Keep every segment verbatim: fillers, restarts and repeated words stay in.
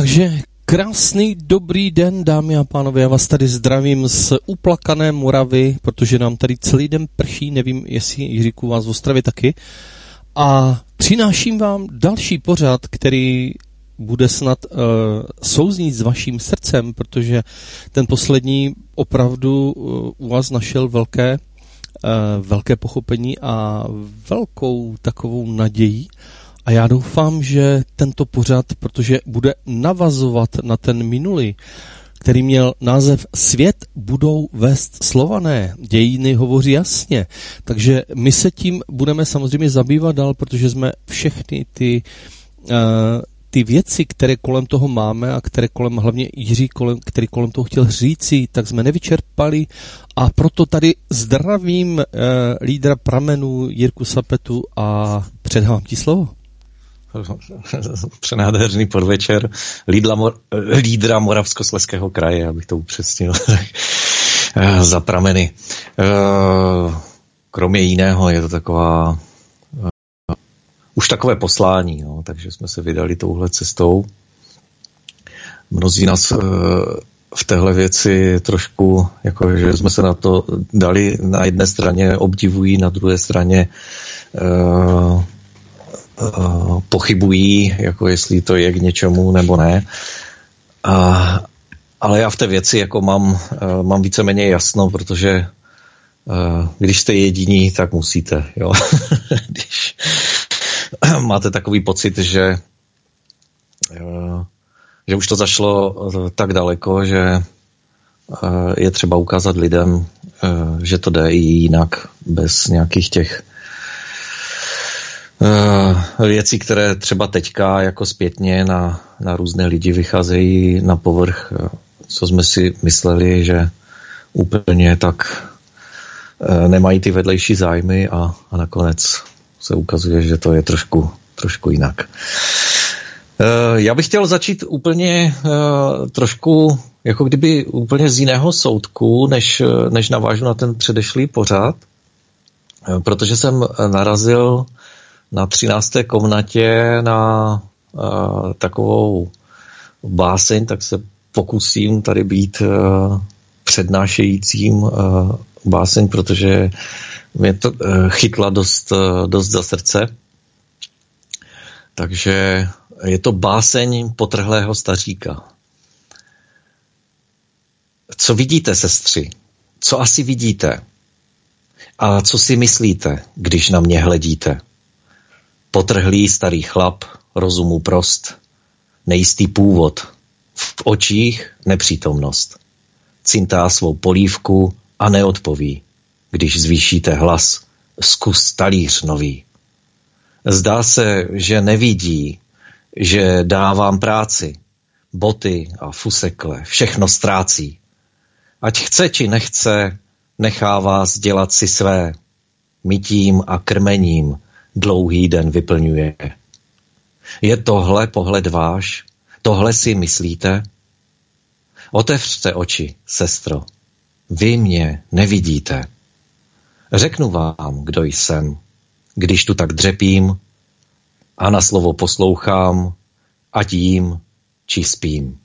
Takže krásný dobrý den, dámy a pánové, já vás tady zdravím z uplakané Moravy, protože nám tady celý den prší, nevím, jestli Jiříku vás v Ostravě taky. A přináším vám další pořad, který bude snad uh, souznít s vaším srdcem, protože ten poslední opravdu uh, u vás našel velké, uh, velké pochopení a velkou takovou naději. A já doufám, že tento pořad, protože bude navazovat na ten minulý, který měl název Svět budou vést Slované. Dějiny hovoří jasně. Takže my se tím budeme samozřejmě zabývat dál, protože jsme všechny ty, uh, ty věci, které kolem toho máme a které kolem, hlavně Jiří, kolem, který kolem toho chtěl říci, tak jsme nevyčerpali. A proto tady zdravím uh, lídra Pramenů Jirku Sapetu a předávám ti slovo. Přenádherný podvečer lídla, mor, lídra Moravskoslezského kraje, abych to upřesnil, za Prameny. Kromě jiného je to taková už takové poslání, no, takže jsme se vydali touhle cestou. Mnozí nás v téhle věci trošku, jako, že jsme se na to dali, na jedné straně obdivují, na druhé straně Uh, pochybují, jako jestli to je k něčemu nebo ne. Uh, ale já v té věci jako mám, uh, mám víceméně jasno, protože uh, když jste jediní, tak musíte. Jo? Když máte takový pocit, že, uh, že už to zašlo uh, tak daleko, že uh, je třeba ukázat lidem, uh, že to jde i jinak, bez nějakých těch věcí, které třeba teďka jako zpětně na, na různé lidi vycházejí na povrch, co jsme si mysleli, že úplně tak nemají ty vedlejší zájmy a, a nakonec se ukazuje, že to je trošku, trošku jinak. Já bych chtěl začít úplně trošku jako kdyby úplně z jiného soudku, než, než navážu na ten předešlý pořad, protože jsem narazil na třinácté komnatě na uh, takovou báseň, tak se pokusím tady být uh, přednášejícím uh, báseň, protože mě to uh, chytla dost, uh, dost za srdce. Takže je to báseň potrhlého staříka. Co vidíte, sestři? Co asi vidíte? A co si myslíte, když na mě hledíte? Potrhlý starý chlap, rozumu prost, nejistý původ, v očích nepřítomnost. Cintá svou polívku a neodpoví, když zvýšíte hlas, zkus talíř nový. Zdá se, že nevidí, že dávám práci, boty a fusekle, všechno ztrácí. Ať chce či nechce, nechá vás dělat si své, mytím a krmením, dlouhý den vyplňuje. Je tohle pohled váš? Tohle si myslíte? Otevřte oči, sestro. Vy mě nevidíte. Řeknu vám, kdo jsem, když tu tak dřepím a na slovo poslouchám, ať jím či spím.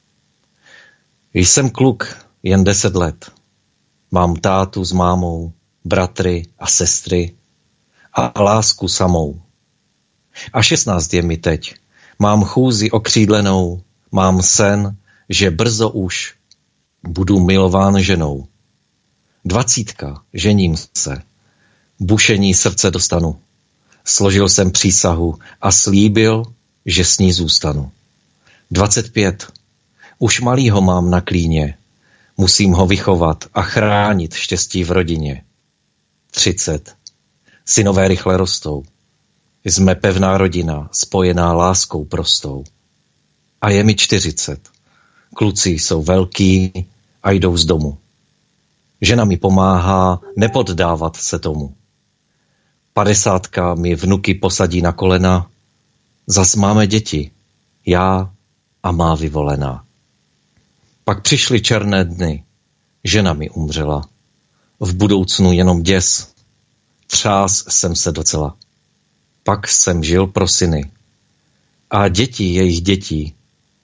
Jsem kluk, jen deset let. Mám tátu s mámou, bratry a sestry, a lásku samou. A šestnáct je mi teď. Mám chůzi okřídlenou, mám sen, že brzo už budu milován ženou. Dvacítka, žením se. Bušení srdce dostanu. Složil jsem přísahu a slíbil, že s ní zůstanu. Dvacet pět. Už malýho mám na klíně. Musím ho vychovat a chránit štěstí v rodině. Třicet. Synové rychle rostou. Jsme pevná rodina, spojená láskou prostou. A je mi čtyřicet. Kluci jsou velký a jdou z domu. Žena mi pomáhá nepoddávat se tomu. Padesátka mi vnuky posadí na kolena. Zas máme děti, já a má vyvolená. Pak přišly černé dny. Žena mi umřela. V budoucnu jenom děs. Třás jsem se docela. Pak jsem žil pro syny. A děti jejich dětí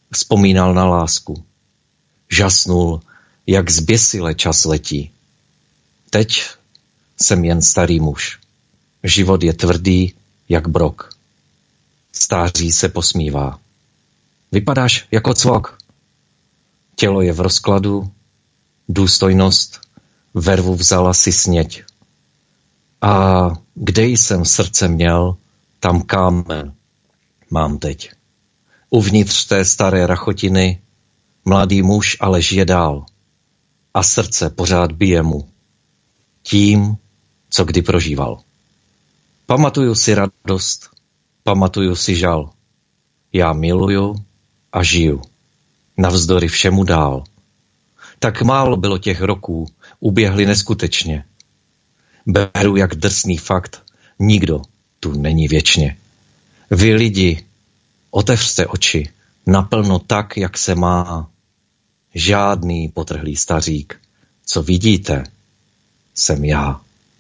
vzpomínal na lásku. Žasnul, jak zběsile čas letí. Teď jsem jen starý muž. Život je tvrdý jak brok. Stáří se posmívá. Vypadáš jako cvok. Tělo je v rozkladu, důstojnost vervu vzala si sněť. A kde jsem srdce měl, tam kámen mám teď. Uvnitř té staré rachotiny mladý muž ale žije dál a srdce pořád bije mu tím, co kdy prožíval. Pamatuju si radost, pamatuju si žal. Já miluju a žiju, navzdory všemu dál. Tak málo bylo těch roků, uběhly neskutečně. Beru jak drsný fakt, nikdo tu není věčně. Vy lidi, otevřte oči, naplno tak, jak se má. Žádný potrhlý stařík, co vidíte, jsem já.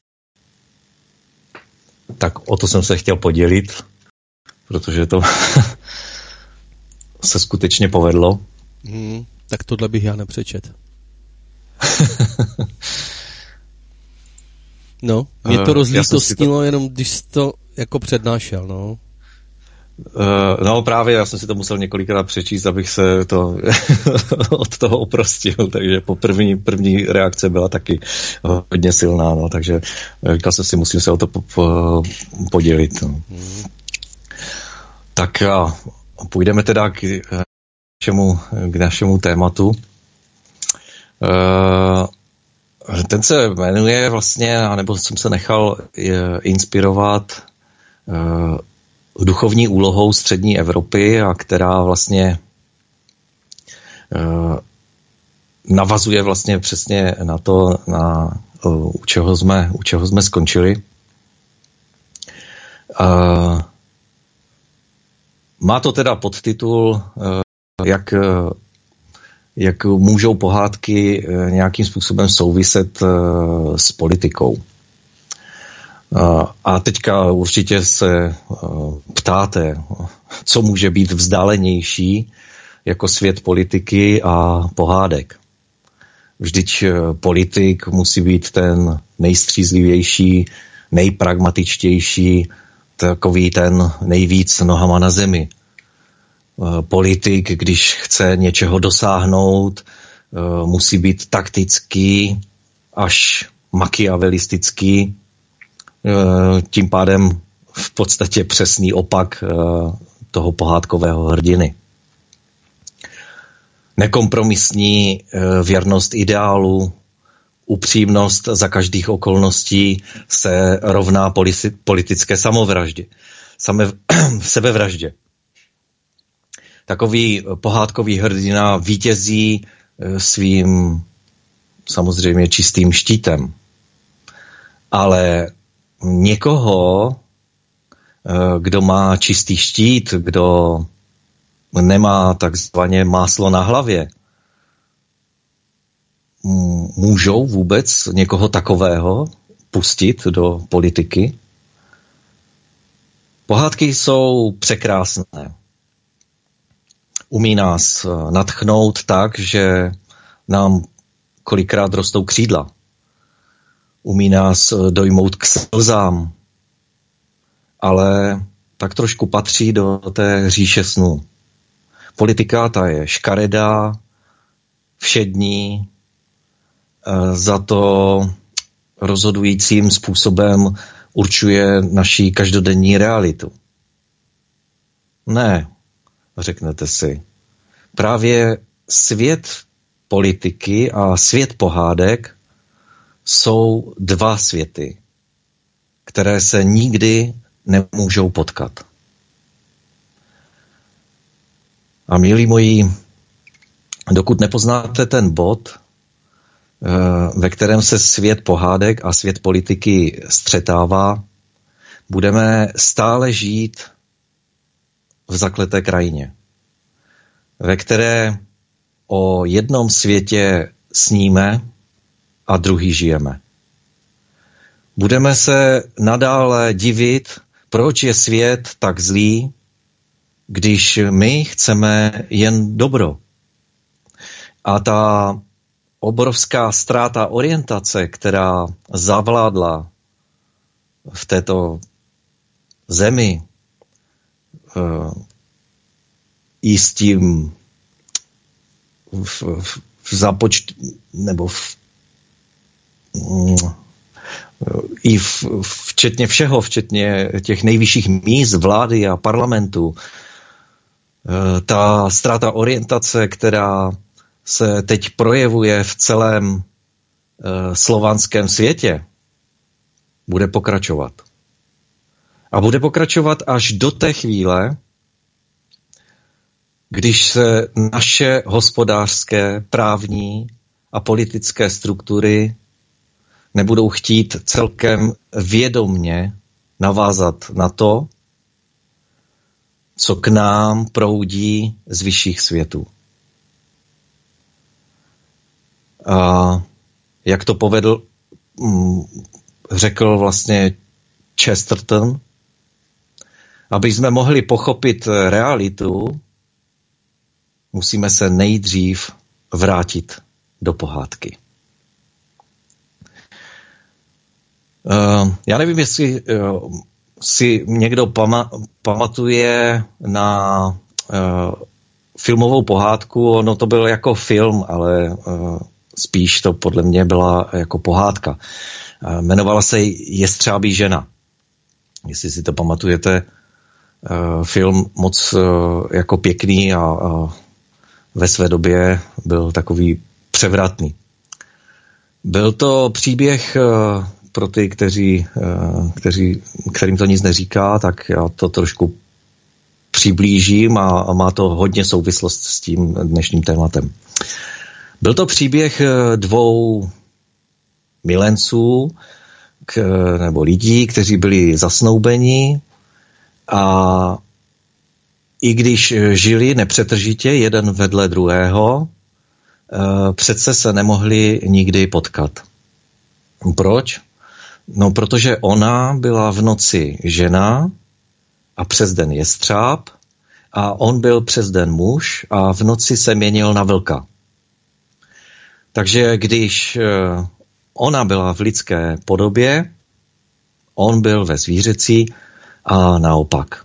Tak o to jsem se chtěl podělit, protože to se skutečně povedlo. Hmm, tak tohle bych já nepřečet. No, mě to rozlítostnilo, to... jenom když jsi to jako přednášel, no. Uh, no právě, já jsem si to musel několikrát přečíst, abych se to od toho oprostil, takže po první, první reakce byla taky hodně silná, no, takže říkal jsem si, musím se o to po, po, podělit. No. Hmm. Tak a půjdeme teda k našemu, k našemu tématu. Uh, ten se jmenuje vlastně, anebo jsem se nechal inspirovat uh, duchovní úlohou střední Evropy, a která vlastně uh, navazuje vlastně přesně na to, na, uh, u, čeho jsme, u čeho jsme skončili. Uh, má to teda podtitul, uh, jak, uh, jak můžou pohádky uh, nějakým způsobem souviset uh, s politikou. A teďka určitě se ptáte, co může být vzdálenější jako svět politiky a pohádek. Vždyť politik musí být ten nejstřízlivější, nejpragmatičtější, takový ten nejvíc nohama na zemi. Politik, když chce něčeho dosáhnout, musí být taktický až machiavelistický, tím pádem v podstatě přesný opak toho pohádkového hrdiny. Nekompromisní věrnost ideálu, upřímnost za každých okolností se rovná politické samovraždě, same, sebevraždě. Takový pohádkový hrdina vítězí svým samozřejmě čistým štítem. Ale někoho, kdo má čistý štít, kdo nemá takzvaně máslo na hlavě, můžou vůbec někoho takového pustit do politiky? Pohádky jsou překrásné. Umí nás nadchnout tak, že nám kolikrát rostou křídla. Umí nás dojmout k slzám, ale tak trošku patří do té říše snů. Politika ta je škaredá, všední, za to rozhodujícím způsobem určuje naši každodenní realitu. Ne, řeknete si. Právě svět politiky a svět pohádek jsou dva světy, které se nikdy nemůžou potkat. A milí moji, dokud nepoznáte ten bod, ve kterém se svět pohádek a svět politiky střetává, budeme stále žít v zakleté krajině, ve které o jednom světě sníme a druhý žijeme. Budeme se nadále divit, proč je svět tak zlý, když my chceme jen dobro. A ta obrovská ztráta orientace, která zavládla v této zemi, i s tím v, v, v započtu, nebo v, i v, včetně všeho, včetně těch nejvyšších míst vlády a parlamentu, ta ztráta orientace, která se teď projevuje v celém slovanském světě, bude pokračovat. A bude pokračovat až do té chvíle, když se naše hospodářské, právní a politické struktury nebudou chtít celkem vědomně navázat na to, co k nám proudí z vyšších světů. A jak to povedl, řekl vlastně Chesterton, aby jsme mohli pochopit realitu, musíme se nejdřív vrátit do pohádky. Uh, já nevím, jestli uh, si někdo pama- pamatuje na uh, filmovou pohádku. Ono to byl jako film, ale uh, spíš to podle mě byla jako pohádka. Uh, jmenovala se Jestřábí žena. Jestli si to pamatujete, uh, film moc uh, jako pěkný a uh, ve své době byl takový převratný. Byl to příběh uh, pro ty, kteří, uh, kteří, kterým to nic neříká, tak já to trošku přiblížím a, a má to hodně souvislost s tím dnešním tématem. Byl to příběh dvou milenců k, nebo lidí, kteří byli zasnoubeni a i když žili nepřetržitě jeden vedle druhého, přece se nemohli nikdy potkat. Proč? No, protože ona byla v noci žena a přes den jestřáb a on byl přes den muž a v noci se měnil na vlka. Takže když ona byla v lidské podobě, on byl ve zvířecí a naopak.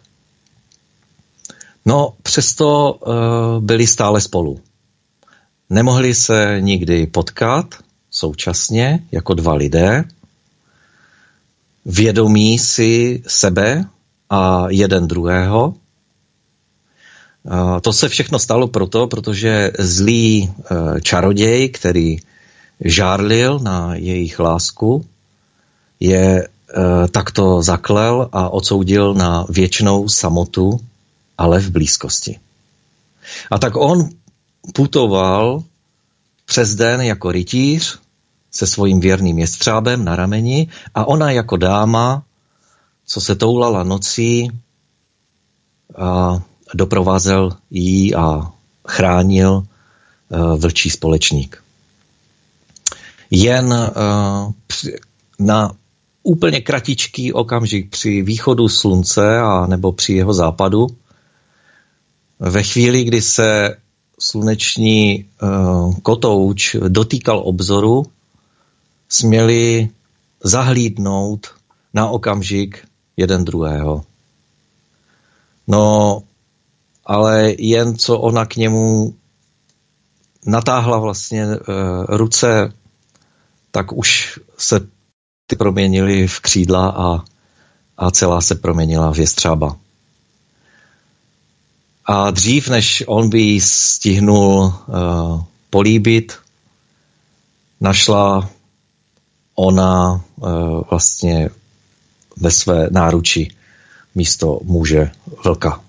No, přesto uh, byli stále spolu. Nemohli se nikdy potkat současně jako dva lidé, vědomí si sebe a jeden druhého. Uh, to se všechno stalo proto, protože zlý uh, čaroděj, který žárlil na jejich lásku, je uh, takto zaklel a odsoudil na věčnou samotu, ale v blízkosti. A tak on putoval přes den jako rytíř se svým věrným jestřábem na rameni a ona jako dáma, co se toulala nocí, a doprovázel jí a chránil uh, vlčí společník. Jen uh, při, na úplně kratičký okamžik při východu slunce a nebo při jeho západu, ve chvíli, kdy se sluneční uh, kotouč dotýkal obzoru, směli zahlídnout na okamžik jeden druhého. No, ale jen co ona k němu natáhla vlastně uh, ruce, tak už se ty proměnily v křídla a, a celá se proměnila v jestřába. A dřív, než on by ji stihnul uh, políbit, našla ona uh, vlastně ve své náruči místo muže vlka.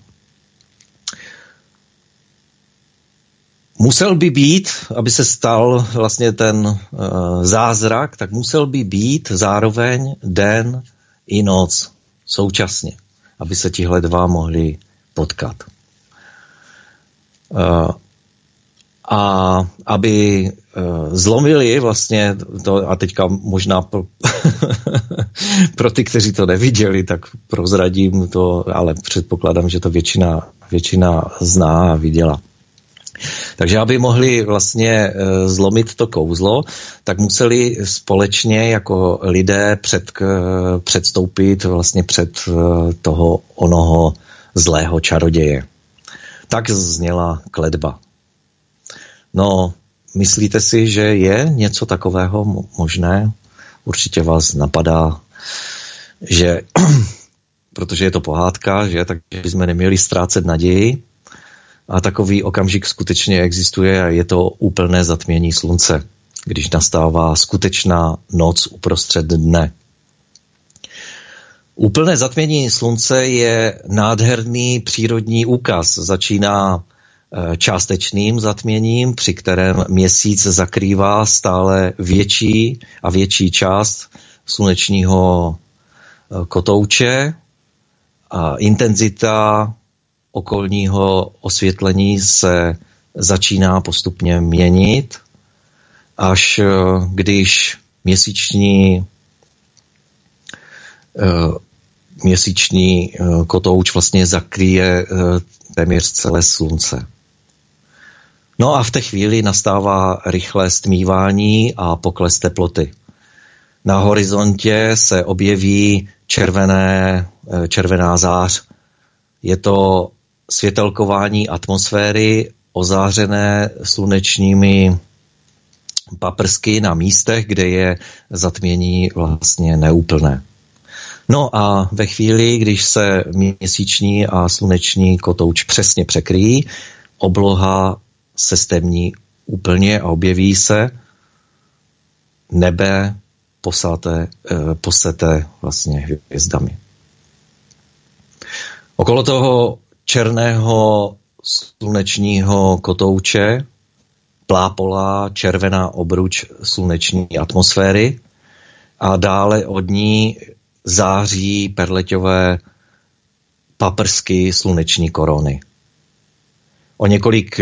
Musel by být, aby se stal vlastně ten uh, zázrak, tak musel by být zároveň den i noc současně, aby se tihle dva mohli potkat. Uh, A aby zlomili vlastně to, a teďka možná pro, pro ty, kteří to neviděli, tak prozradím to, ale předpokládám, že to většina, většina zná a viděla. Takže aby mohli vlastně zlomit to kouzlo, tak museli společně jako lidé před, předstoupit vlastně před toho onoho zlého čaroděje. Tak zněla kletba. No, myslíte si, že je něco takového možné? Určitě vás napadá, že protože je to pohádka, že takže bychom neměli ztrácet naději. A takový okamžik skutečně existuje a je to úplné zatmění slunce, když nastává skutečná noc uprostřed dne. Úplné zatmění slunce je nádherný přírodní úkaz. Začíná částečným zatměním, při kterém měsíc zakrývá stále větší a větší část slunečního kotouče a intenzita okolního osvětlení se začíná postupně měnit, až když měsíční, měsíční kotouč vlastně zakryje téměř celé slunce. No a v té chvíli nastává rychlé stmívání a pokles teploty. Na horizontě se objeví červené, červená zář. Je to světelkování atmosféry ozářené slunečními paprsky na místech, kde je zatmění vlastně neúplné. No a ve chvíli, když se měsíční a sluneční kotouč přesně překryjí, obloha se stemní úplně a objeví se nebe posaté, poseté vlastně hvězdami. Okolo toho černého slunečního kotouče plápolá červená obruč sluneční atmosféry a dále od ní září perleťové paprsky sluneční korony. O několik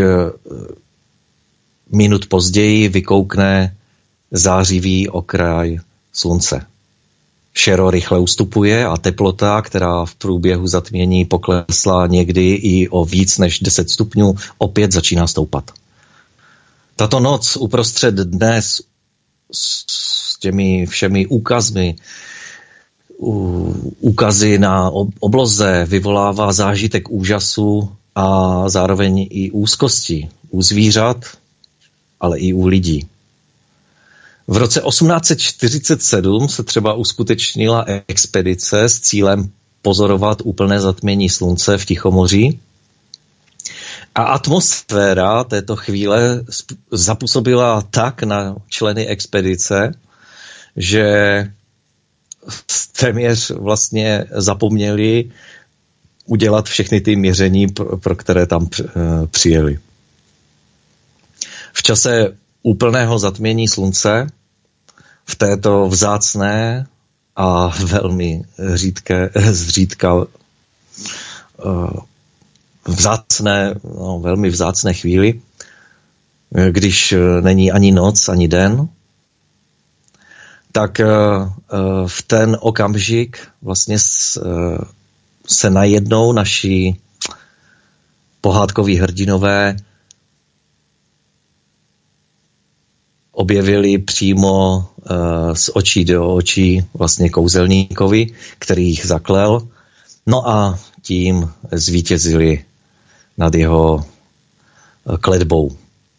minut později vykoukne zářivý okraj slunce. Šero rychle ustupuje a teplota, která v průběhu zatmění poklesla někdy i o víc než deset stupňů, opět začíná stoupat. Tato noc uprostřed dne s, s těmi všemi úkazmi, úkazy na obloze vyvolává zážitek úžasu a zároveň i úzkosti u zvířat, ale i u lidí. V roce osmnáct set čtyřicet sedm se třeba uskutečnila expedice s cílem pozorovat úplné zatmění slunce v Tichomoří a atmosféra této chvíle zapůsobila tak na členy expedice, že téměř vlastně zapomněli udělat všechny ty měření, pro které tam přijeli. V čase úplného zatmění slunce v této vzácné a velmi řídké, zřídka vzácné, no, velmi vzácné chvíli, když není ani noc, ani den, tak v ten okamžik vlastně se najednou naši pohádkoví hrdinové objevili přímo uh, z očí do očí vlastně kouzelníkovi, který jich zaklel, no a tím zvítězili nad jeho uh, kletbou.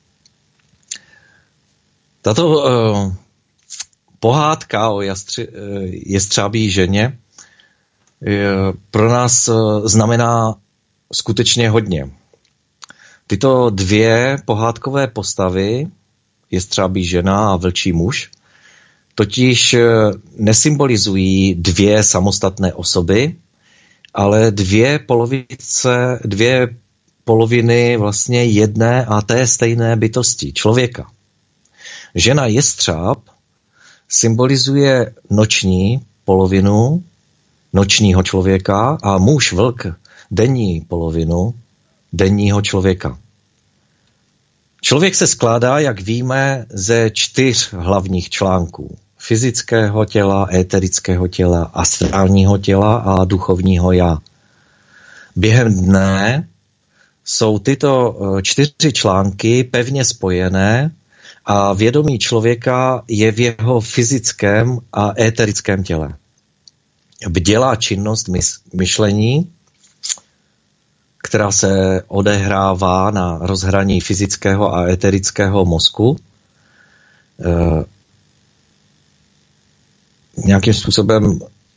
Tato uh, pohádka o jastři, uh, jestřábí ženě uh, pro nás uh, znamená skutečně hodně. Tyto dvě pohádkové postavy, jestřábí žena a vlčí muž, totiž nesymbolizují dvě samostatné osoby, ale dvě polovice, dvě poloviny vlastně jedné a té stejné bytosti, člověka. Žena jestřáb symbolizuje noční polovinu nočního člověka a muž vlk denní polovinu denního člověka. Člověk se skládá, jak víme, ze čtyř hlavních článků. Fyzického těla, éterického těla, astrálního těla a duchovního já. Během dne jsou tyto čtyři články pevně spojené a vědomí člověka je v jeho fyzickém a éterickém těle. Bdělá činnost myšlení, která se odehrává na rozhraní fyzického a éterického mozku, e, nějakým způsobem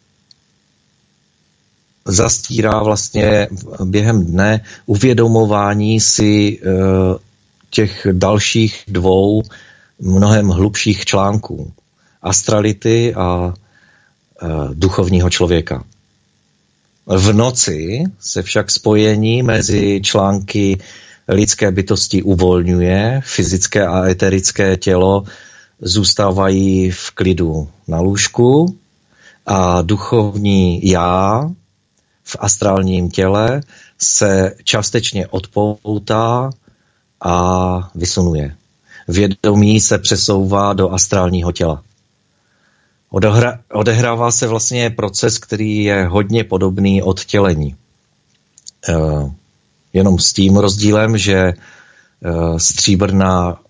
zastírá vlastně během dne uvědomování si e, těch dalších dvou mnohem hlubších článků. Astrality a e, duchovního člověka. V noci se však spojení mezi články lidské bytosti uvolňuje, fyzické a eterické tělo zůstávají v klidu na lůžku a duchovní já v astrálním těle se částečně odpoutá a vysunuje. Vědomí se přesouvá do astrálního těla. Odehra- odehrává se vlastně proces, který je hodně podobný odtělení. E, jenom s tím rozdílem, že e, stříbrná e,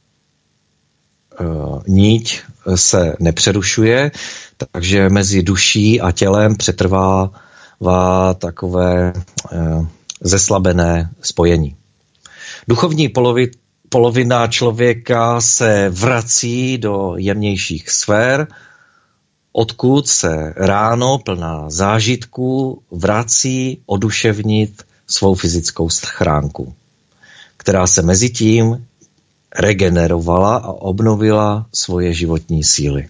niť se nepřerušuje, takže mezi duší a tělem přetrvává takové e, zeslabené spojení. Duchovní polovi, polovina člověka se vrací do jemnějších sfér, odkud se ráno plná zážitků vrací oduševnit svou fyzickou schránku, která se mezi tím regenerovala a obnovila svoje životní síly.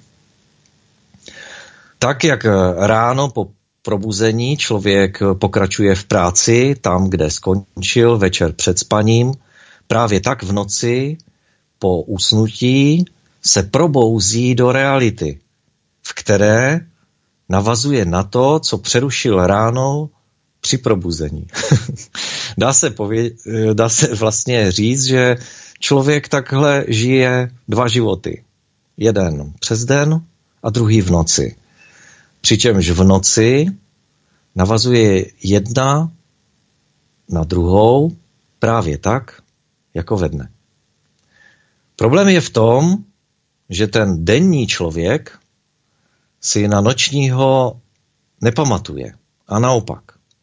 Tak, jak ráno po probuzení člověk pokračuje v práci tam, kde skončil večer před spaním, právě tak v noci po usnutí se probouzí do reality, v které navazuje na to, co přerušil ráno při probuzení. dá, se pově- dá se vlastně říct, že člověk takhle žije dva životy. Jeden přes den a druhý v noci. Přičemž v noci navazuje jedna na druhou právě tak, jako ve dne. Problém je v tom, že ten denní člověk si na nočního nepamatuje. A naopak.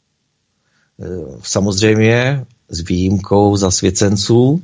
Samozřejmě s výjimkou zasvěcenců.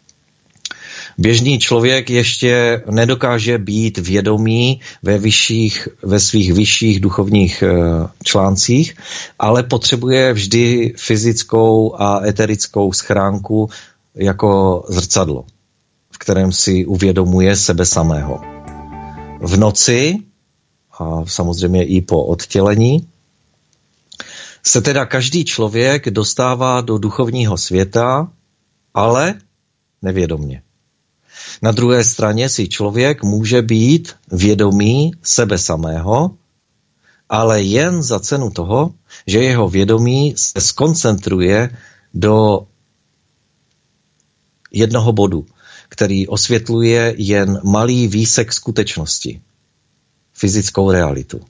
Běžný člověk ještě nedokáže být vědomý ve, vyšších, ve svých vyšších duchovních článcích, ale potřebuje vždy fyzickou a eterickou schránku jako zrcadlo, v kterém si uvědomuje sebe samého. V noci a samozřejmě i po odtělení se teda každý člověk dostává do duchovního světa, ale nevědomně. Na druhé straně si člověk může být vědomý sebe samého, ale jen za cenu toho, že jeho vědomí se skoncentruje do jednoho bodu, který osvětluje jen malý výsek skutečnosti, fyzickou realitu.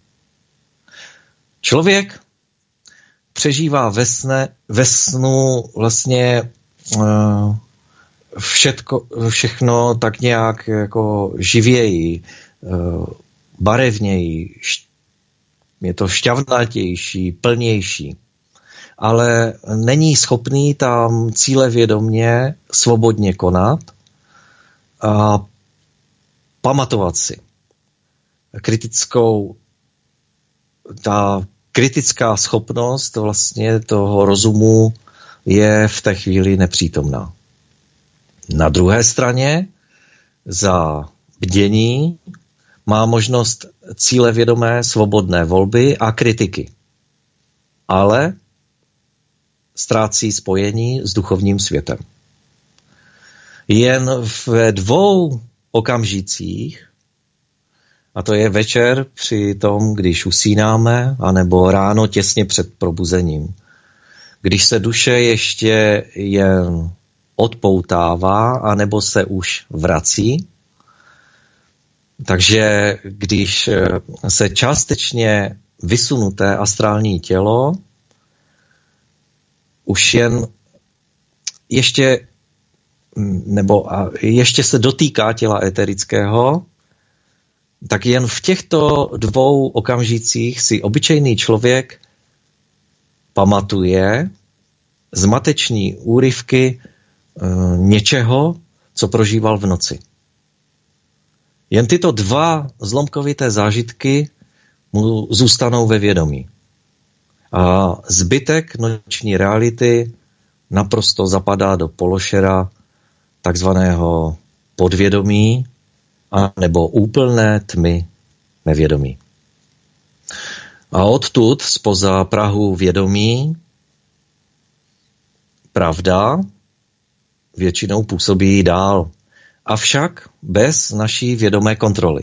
Člověk přežívá ve, sne, ve snu vlastně uh, všetko, všechno tak nějak jako živěji, uh, barevněji, je to šťavnatější, plnější, ale není schopný tam cílevědomě svobodně konat a pamatovat si. Kritickou, ta kritická schopnost vlastně toho rozumu je v té chvíli nepřítomná. Na druhé straně za bdění má možnost cílevědomé svobodné volby a kritiky, ale ztrácí spojení s duchovním světem. Jen ve dvou okamžicích, a to je večer při tom, když usínáme, anebo ráno těsně před probuzením, když se duše ještě jen odpoutává, anebo se už vrací. Takže když se částečně vysunuté astrální tělo už jen ještě nebo a ještě se dotýká těla eterického, tak jen v těchto dvou okamžicích si obyčejný člověk pamatuje zmateční úryvky e, něčeho, co prožíval v noci. Jen tyto dva zlomkovité zážitky mu zůstanou ve vědomí. A zbytek noční reality naprosto zapadá do pološera takzvaného podvědomí a nebo úplné tmy nevědomí. A odtud spoza prahu vědomí pravda většinou působí dál, avšak bez naší vědomé kontroly.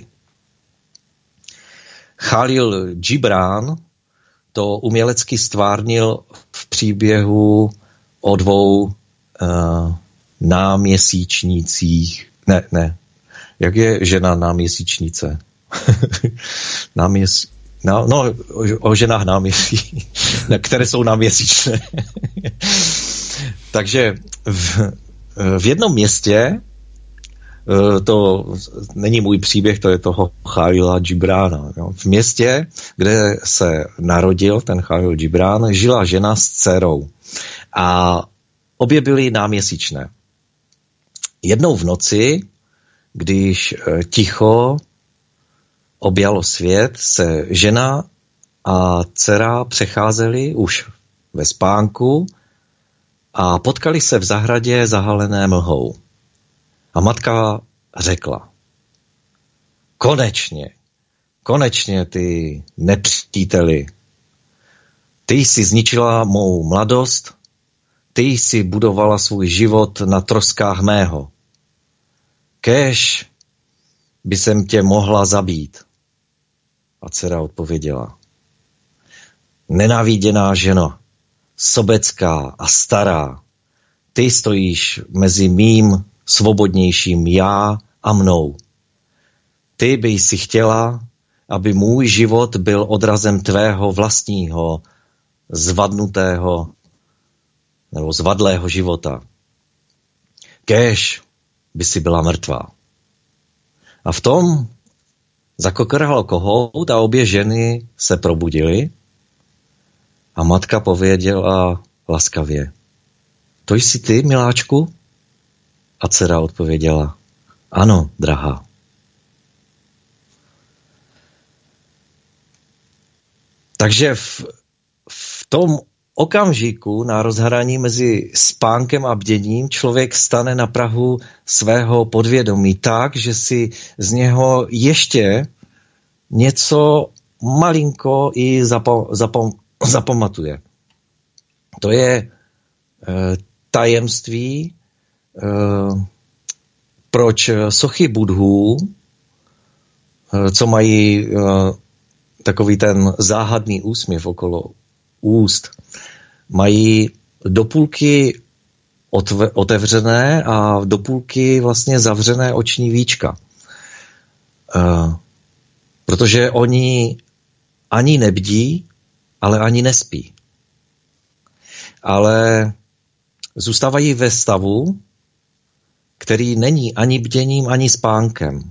Khalil Gibran to umělecky stvárnil v příběhu o dvou uh, náměsíčnících. Ne, ne. Jak je žena náměsíčnice? Náměs... No, no, o, o ženách náměsí, které jsou náměsíčné. Takže v, v jednom městě, to není můj příběh, to je toho Khalila Gibrana. V městě, kde se narodil ten Khalil Gibran, žila žena s dcerou. A obě byly náměsíčné. Jednou v noci, když ticho objalo svět, se žena a dcera přecházeli už ve spánku a potkali se v zahradě zahalené mlhou. A matka řekla: konečně, konečně ty nepříteli, ty jsi zničila mou mladost, ty jsi budovala svůj život na troskách mého. Kéž by jsem tě mohla zabít. A dcera odpověděla: nenáviděná ženo, sobecká a stará, ty stojíš mezi mým svobodnějším já a mnou. Ty bys si chtěla, aby můj život byl odrazem tvého vlastního zvadnutého nebo zvadlého života. Kéž by si byla mrtvá. A v tom zakokrhal kohout a obě ženy se probudily a matka pověděla laskavě: to jsi ty, miláčku? A dcera odpověděla: ano, drahá. Takže v, v tom okamžiku na rozhraní mezi spánkem a bděním člověk stane na prahu svého podvědomí tak, že si z něho ještě něco malinko i zapo, zapo, zapamatuje. To je e, tajemství, e, proč sochy Budhů, e, co mají e, takový ten záhadný úsměv okolo úst, mají do půlky otevřené a do půlky vlastně zavřené oční víčka. Uh, protože oni ani nebdí, ale ani nespí. Ale zůstávají ve stavu, který není ani bděním, ani spánkem,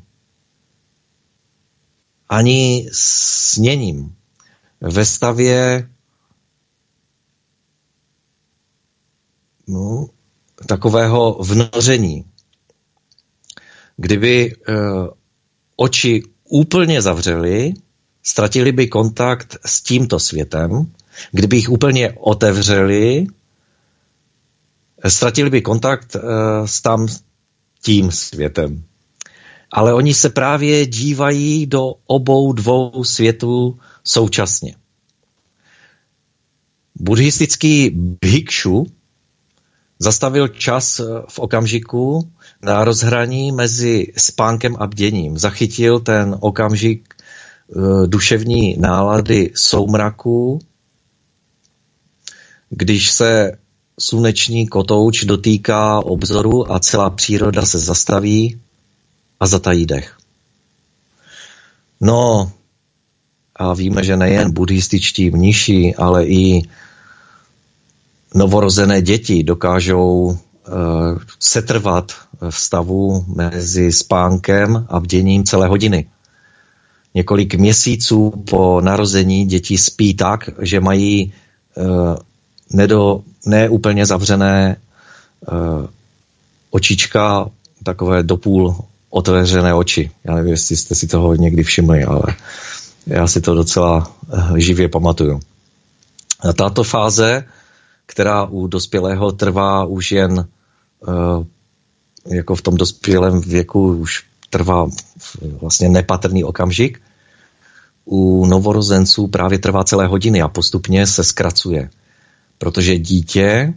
ani sněním. Ve stavě no, takového vnoření. Kdyby e, oči úplně zavřely, ztratili by kontakt s tímto světem. Kdyby jich úplně otevřeli, ztratili by kontakt e, s tam tím světem. Ale oni se právě dívají do obou dvou světů současně. Buddhistický bhikšu zastavil čas v okamžiku na rozhraní mezi spánkem a bděním. Zachytil ten okamžik uh, duševní nálady soumraku, když se sluneční kotouč dotýká obzoru a celá příroda se zastaví a zatají dech. No a víme, že nejen buddhističtí mniši, ale i novorozené děti dokážou uh, setrvat v stavu mezi spánkem a bděním celé hodiny. Několik měsíců po narození děti spí tak, že mají uh, nedo, neúplně zavřené uh, očička, takové dopůl otevřené oči. Já nevím, jestli jste si toho někdy všimli, ale já si to docela uh, živě pamatuju. A tato fáze, která u dospělého trvá už jen uh, jako v tom dospělém věku už trvá vlastně nepatrný okamžik, u novorozenců právě trvá celé hodiny a postupně se zkracuje. Protože dítě,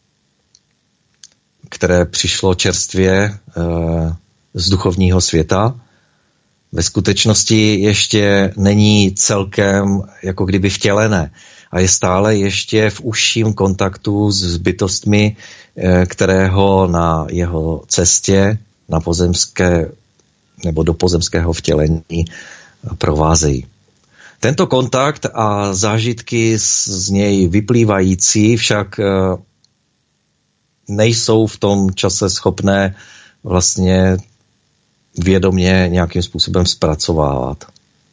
které přišlo čerstvě uh, z duchovního světa, ve skutečnosti ještě není celkem jako kdyby vtělené a je stále ještě v užším kontaktu s bytostmi, které ho na jeho cestě na pozemské nebo do pozemského vtělení provázejí. Tento kontakt a zážitky z něj vyplývající však nejsou v tom čase schopné vlastně vědomě nějakým způsobem zpracovávat.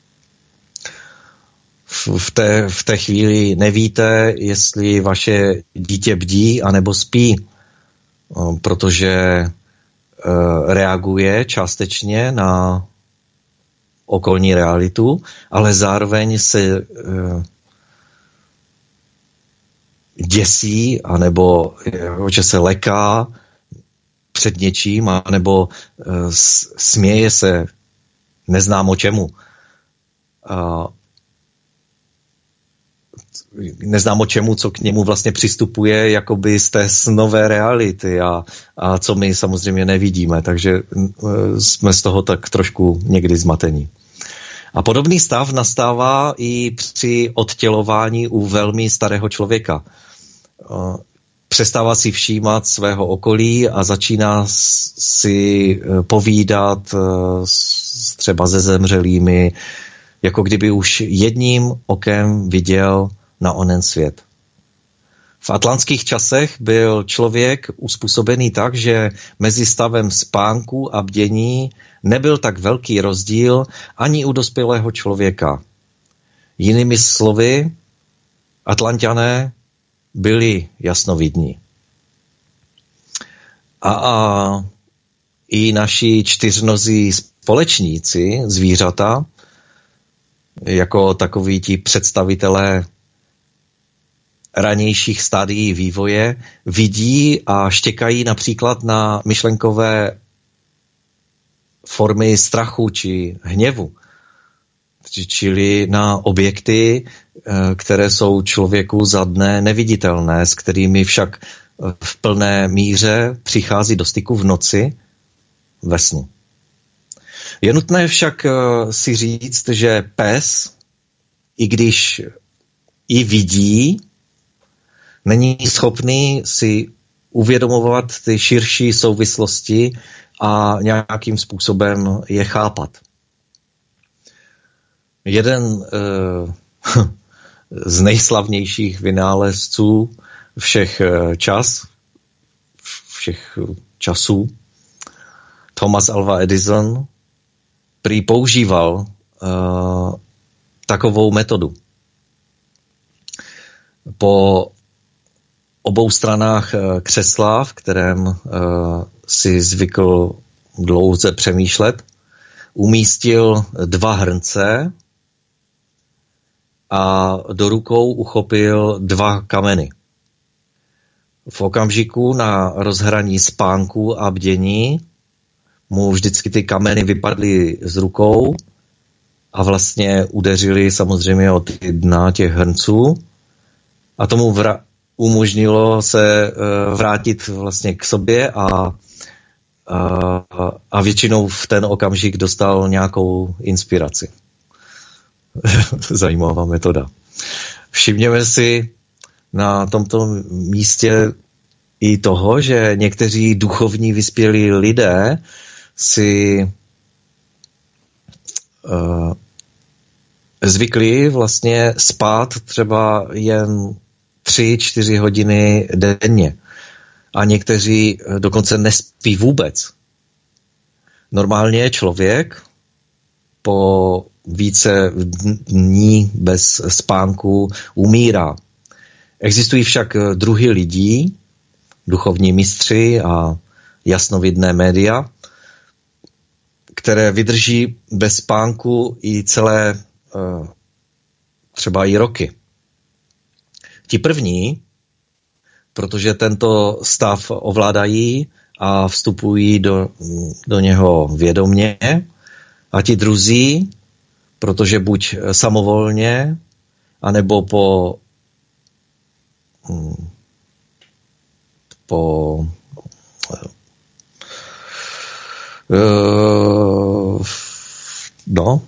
V té, v té chvíli nevíte, jestli vaše dítě bdí anebo spí, protože reaguje částečně na okolní realitu, ale zároveň se děsí, anebo že se leká před něčím, anebo směje se neznámo čemu. Neznámo čemu, co k němu vlastně přistupuje jakoby z té snové reality a, a co my samozřejmě nevidíme, takže jsme z toho tak trošku někdy zmatení. A podobný stav nastává i při odtělování u velmi starého člověka. Přestává si všímat svého okolí a začíná si povídat třeba se zemřelými, jako kdyby už jedním okem viděl na onen svět. V atlantských časech byl člověk uspůsobený tak, že mezi stavem spánku a bdění nebyl tak velký rozdíl ani u dospělého člověka. Jinými slovy, Atlanťané byli jasnovidní. A, a i naši čtyřnozí společníci, zvířata, jako takoví ti představitelé ranějších stádií vývoje, vidí a štěkají například na myšlenkové formy strachu či hněvu, čili na objekty, které jsou člověku za dne neviditelné, s kterými však v plné míře přichází do styku v noci ve snu. Je nutné však si říct, že pes, i když i vidí, není schopný si uvědomovat ty širší souvislosti a nějakým způsobem je chápat. Jeden uh, z nejslavnějších vynálezců všech čas, všech časů, Thomas Alva Edison, prý používal uh, takovou metodu. Po obou stranách křesla, v kterém uh, si zvykl dlouze přemýšlet, umístil dva hrnce a do rukou uchopil dva kameny. V okamžiku na rozhraní spánku a bdění mu vždycky ty kameny vypadly z rukou a vlastně udeřili samozřejmě o ty dna těch hrnců a tomu vra- umožnilo se uh, vrátit vlastně k sobě a, a, a většinou v ten okamžik dostal nějakou inspiraci. Zajímavá metoda. Všimněme si na tomto místě i toho, že někteří duchovní vyspělí lidé si uh, zvykli vlastně spát třeba jen tři, čtyři hodiny denně. A někteří dokonce nespí vůbec. Normálně člověk po více dní bez spánku umírá. Existují však druhy lidí, duchovní mistři a jasnovidné média, které vydrží bez spánku i celé třeba i roky. Ti první, protože tento stav ovládají a vstupují do, do něho vědomně, a ti druzí, protože buď samovolně, anebo po po uh, no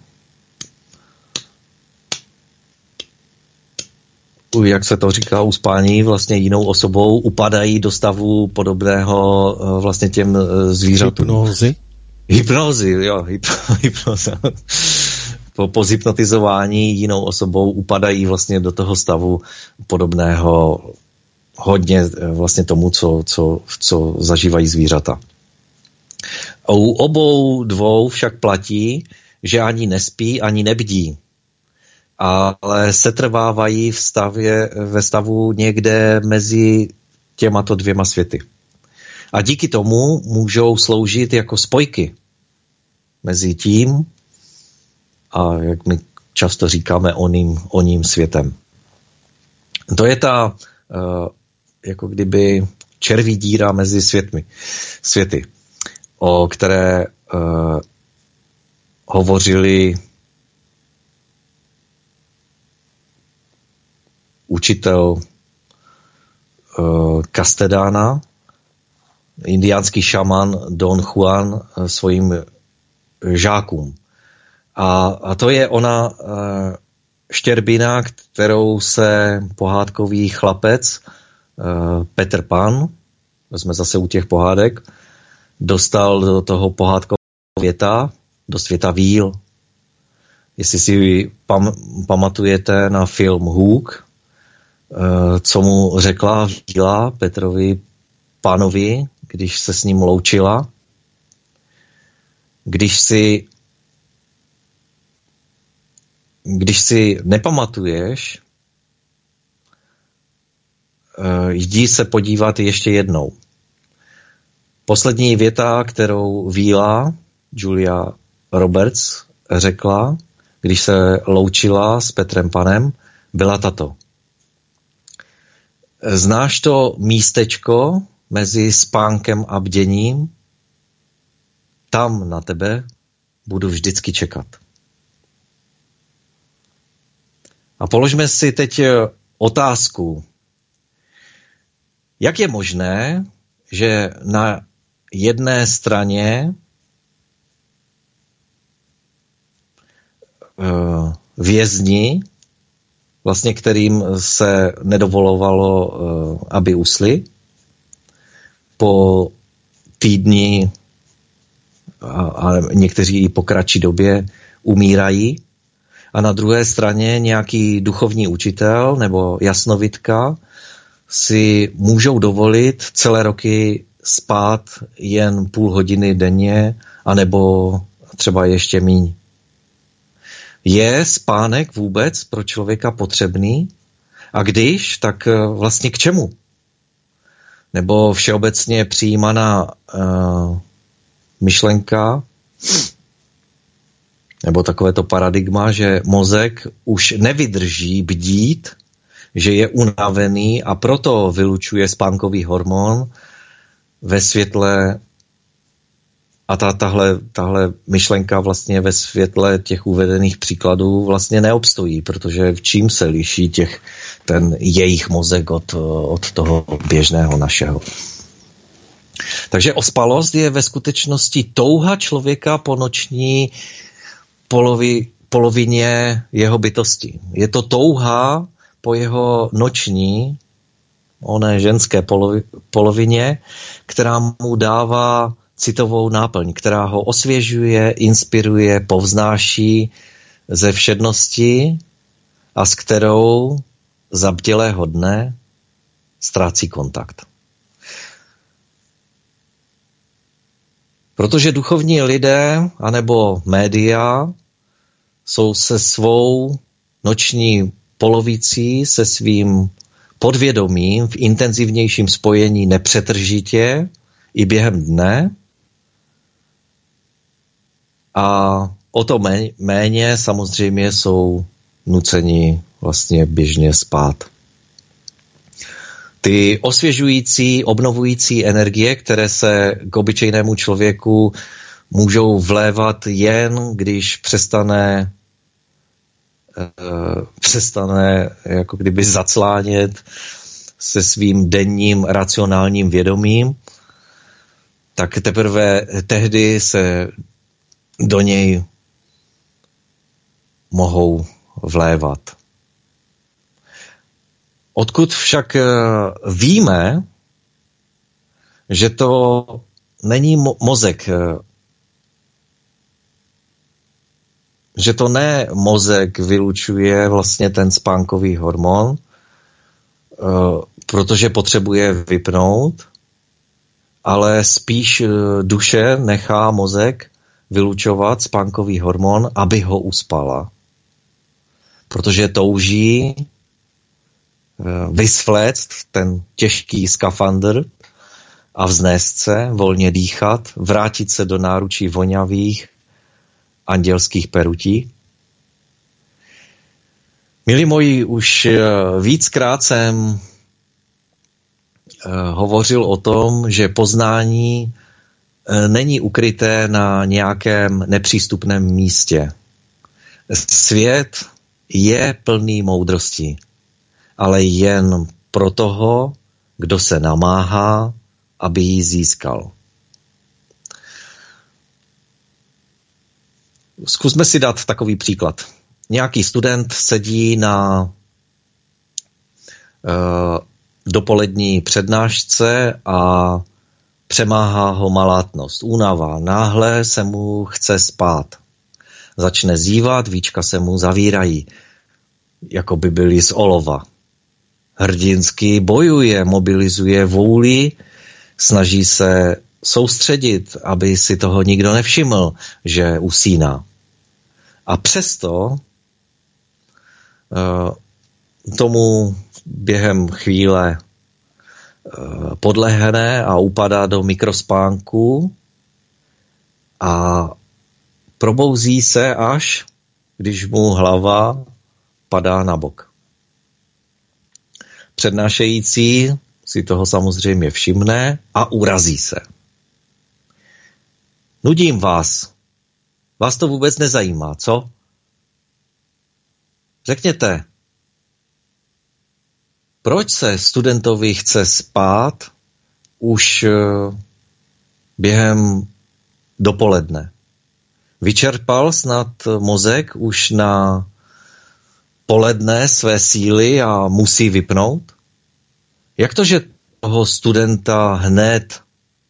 jak se to říká, uspání vlastně jinou osobou, upadají do stavu podobného vlastně těm zvířatům. Hypnózy? Hypnózy, jo, hypnóza. Po, po zhypnotizování jinou osobou upadají vlastně do toho stavu podobného hodně vlastně tomu, co, co, co zažívají zvířata. U obou dvou však platí, že ani nespí, ani nebdí, ale setrvávají v stavě, ve stavu někde mezi těmato dvěma světy. A díky tomu můžou sloužit jako spojky mezi tím a, jak my často říkáme, oným, oným světem. To je ta uh, jako kdyby červí díra mezi světmi, světy, o které uh, hovořili učitel uh, Castellana, indiánský šaman Don Juan uh, svým žákům. A, a to je ona uh, štěrbina, kterou se pohádkový chlapec uh, Petr Pan, jsme zase u těch pohádek, dostal do toho pohádkového světa, do světa víl. Jestli si pam, pamatujete na film Hook, uh, co mu řekla víla Petrovi Panovi, když se s ním loučila. Když si Když si nepamatuješ, jdi se podívat ještě jednou. Poslední věta, kterou víla Julia Roberts řekla, když se loučila s Petrem Panem, byla tato. Znáš to místečko mezi spánkem a bděním? Tam na tebe budu vždycky čekat. A položme si teď otázku. Jak je možné, že na jedné straně vězni, vlastně kterým se nedovolovalo, aby usli, po týdni a, a někteří i po kratší době umírají, a na druhé straně nějaký duchovní učitel nebo jasnovidka si můžou dovolit celé roky spát jen půl hodiny denně, anebo třeba ještě míň. Je spánek vůbec pro člověka potřebný? A když, tak vlastně k čemu? Nebo všeobecně přijímaná uh, myšlenka, nebo takovéto paradigma, že mozek už nevydrží bdít, že je unavený a proto vylučuje spánkový hormon ve světle, a ta, tahle, tahle myšlenka vlastně ve světle těch uvedených příkladů vlastně neobstojí, protože v čím se liší těch, ten jejich mozek od, od toho běžného našeho. Takže ospalost je ve skutečnosti touha člověka po noční polovi, polovině jeho bytosti. Je to touha po jeho noční oné ženské polovi, polovině, která mu dává citovou náplň, která ho osvěžuje, inspiruje, povznáší ze všednosti a s kterou za bdělého dne ztrácí kontakt. Protože duchovní lidé anebo média jsou se svou noční polovicí, se svým podvědomím v intenzivnějším spojení nepřetržitě i během dne a o to méně samozřejmě jsou nuceni vlastně běžně spát. Ty osvěžující, obnovující energie, které se k obyčejnému člověku můžou vlévat jen, když přestane uh, přestane jako kdyby zaclánět se svým denním racionálním vědomím, tak teprve tehdy se do něj mohou vlévat. Odkud však víme, že to není mozek, že to ne mozek vylučuje vlastně ten spánkový hormon, protože potřebuje vypnout, ale spíš duše nechá mozek vylučovat spánkový hormon, aby ho uspala. Protože touží vysvléct ten těžký skafandr a vznést se, volně dýchat, vrátit se do náručí vonavých andělských perutí. Milí moji, už víckrát jsem hovořil o tom, že poznání není ukryté na nějakém nepřístupném místě. Svět je plný moudrosti, ale jen pro toho, kdo se namáhá, aby ji získal. Zkusme si dát takový příklad. Nějaký student sedí na uh, dopolední přednášce a přemáhá ho malátnost, únava. Náhle se mu chce spát. Začne zívat, víčka se mu zavírají, jako by byly z olova. Hrdinsky bojuje, mobilizuje vůli, snaží se soustředit, aby si toho nikdo nevšiml, že usíná. A přesto uh, tomu během chvíle uh, podlehne a upadá do mikrospánku a probouzí se až, když mu hlava padá na bok. Přednášející si toho samozřejmě všimne a urazí se. Nudím vás. Vás to vůbec nezajímá, co? Řekněte, proč se studentovi chce spát už během dopoledne? Vyčerpal snad mozek už na poledne své síly a musí vypnout? Jak to, že toho studenta hned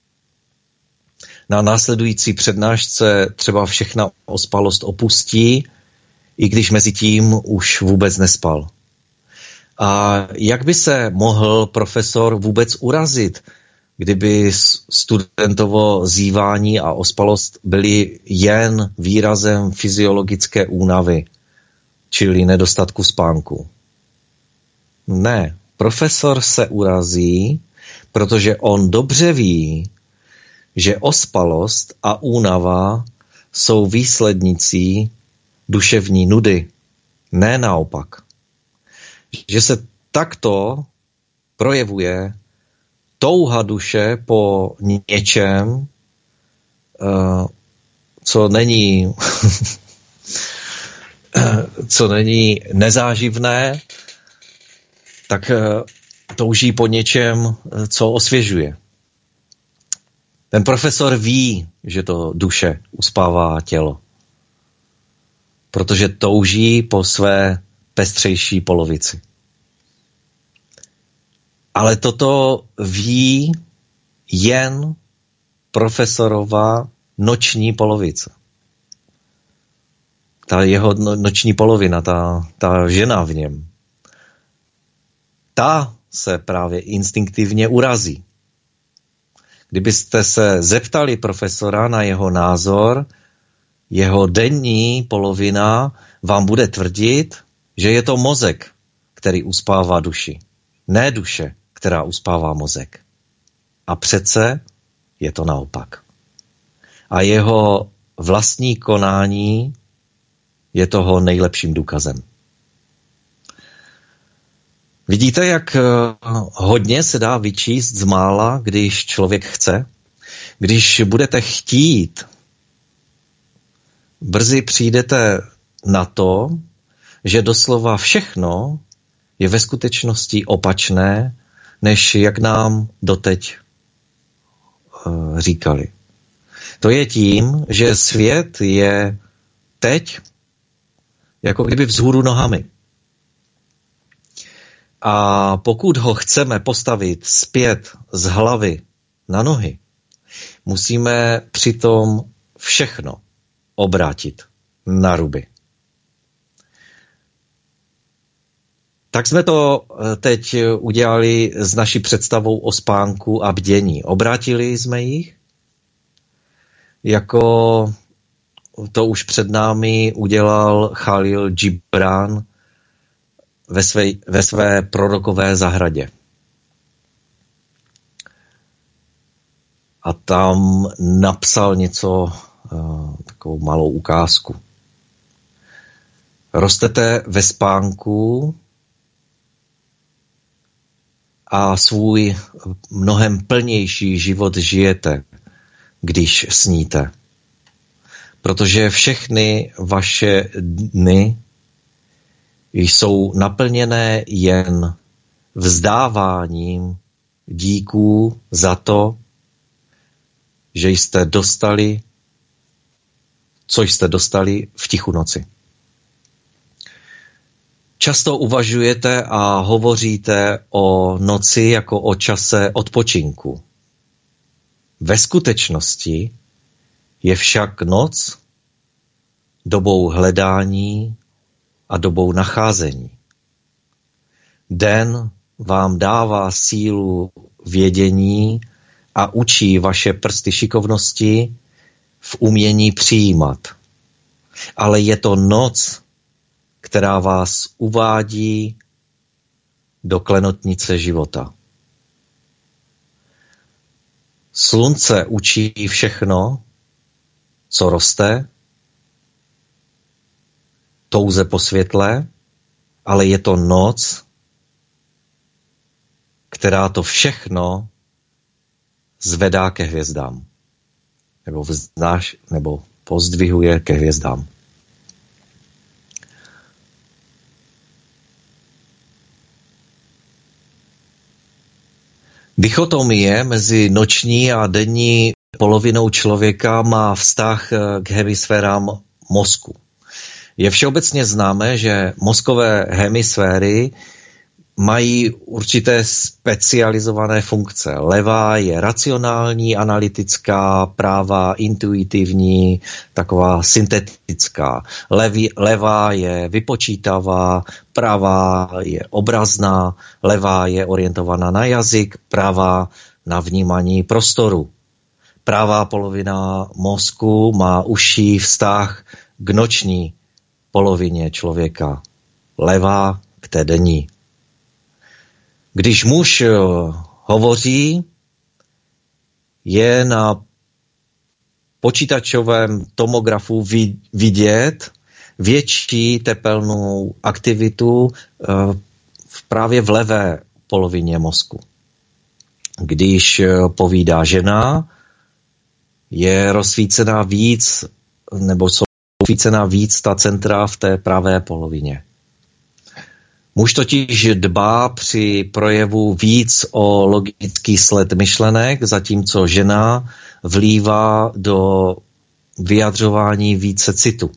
na následující přednášce třeba všechna ospalost opustí, i když mezi tím už vůbec nespal? A jak by se mohl profesor vůbec urazit, kdyby studentovo zívání a ospalost byly jen výrazem fyziologické únavy, čili nedostatku spánku? Ne, profesor se urazí, protože on dobře ví, že ospalost a únava jsou výslednicí duševní nudy, ne naopak. Že se takto projevuje touha duše po něčem, co není, co není nezáživné, tak touží po něčem, co osvěžuje. Ten profesor ví, že to duše uspává tělo, protože touží po své pestřejší polovici. Ale toto ví jen profesorová noční polovice. Ta jeho noční polovina, ta, ta žena v něm, ta se právě instinktivně urazí. Kdybyste se zeptali profesora na jeho názor, jeho denní polovina vám bude tvrdit, že je to mozek, který uspává duši. Ne duše, která uspává mozek. A přece je to naopak. A jeho vlastní konání je toho nejlepším důkazem. Vidíte, jak hodně se dá vyčíst z mála, když člověk chce? Když budete chtít, brzy přijdete na to, že doslova všechno je ve skutečnosti opačné, než jak nám doteď uh, říkali. To je tím, že svět je teď jako kdyby vzhůru nohami. A pokud ho chceme postavit zpět z hlavy na nohy, musíme přitom všechno obrátit na ruby. Tak jsme to teď udělali s naší představou o spánku a bdění. Obrátili jsme jich, jako to už před námi udělal Khalil Gibran ve své, ve své prorokové zahradě. A tam napsal něco, takovou malou ukázku. Rostete ve spánku a svůj mnohem plnější život žijete, když sníte. Protože všechny vaše dny jsou naplněné jen vzdáváním díků za to, že jste dostali, co jste dostali v tichu noci. Často uvažujete a hovoříte o noci jako o čase odpočinku. Ve skutečnosti je však noc dobou hledání a dobou nacházení. Den vám dává sílu vědění a učí vaše prsty šikovnosti v umění přijímat. Ale je to noc, která vás uvádí do klenotnice života. Slunce učí všechno, co roste, touze po světle, ale je to noc, která to všechno zvedá ke hvězdám. Nebo vznáš, nebo pozdvihuje ke hvězdám. Dichotomie mezi noční a denní polovinou člověka má vztah k hemisférám mozku. Je všeobecně známé, že mozkové hemisféry mají určité specializované funkce. Levá je racionální, analytická, pravá intuitivní, taková syntetická. Levý, levá je vypočítavá, pravá je obrazná, levá je orientovaná na jazyk, pravá na vnímání prostoru. Pravá polovina mozku má užší vztah k noční polovině člověka. Levá k té denní. Když muž hovoří, je na počítačovém tomografu vidět větší tepelnou aktivitu právě v levé polovině mozku. Když povídá žena, je rozsvícená víc, nebo jsou rozsvícená víc ta centra v té pravé polovině. Muž totiž dbá při projevu víc o logický sled myšlenek, zatímco žena vlívá do vyjadřování více citu.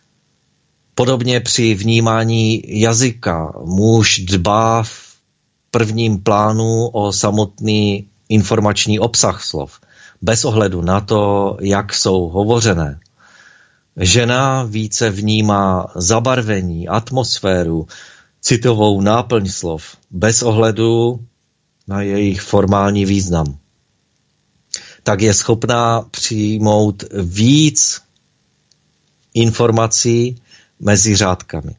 Podobně při vnímání jazyka muž dbá prvním plánu o samotný informační obsah slov, bez ohledu na to, jak jsou hovořené. Žena více vnímá zabarvení, atmosféru, citovou náplň slov, bez ohledu na jejich formální význam. Tak je schopná přijmout víc informací mezi řádkami.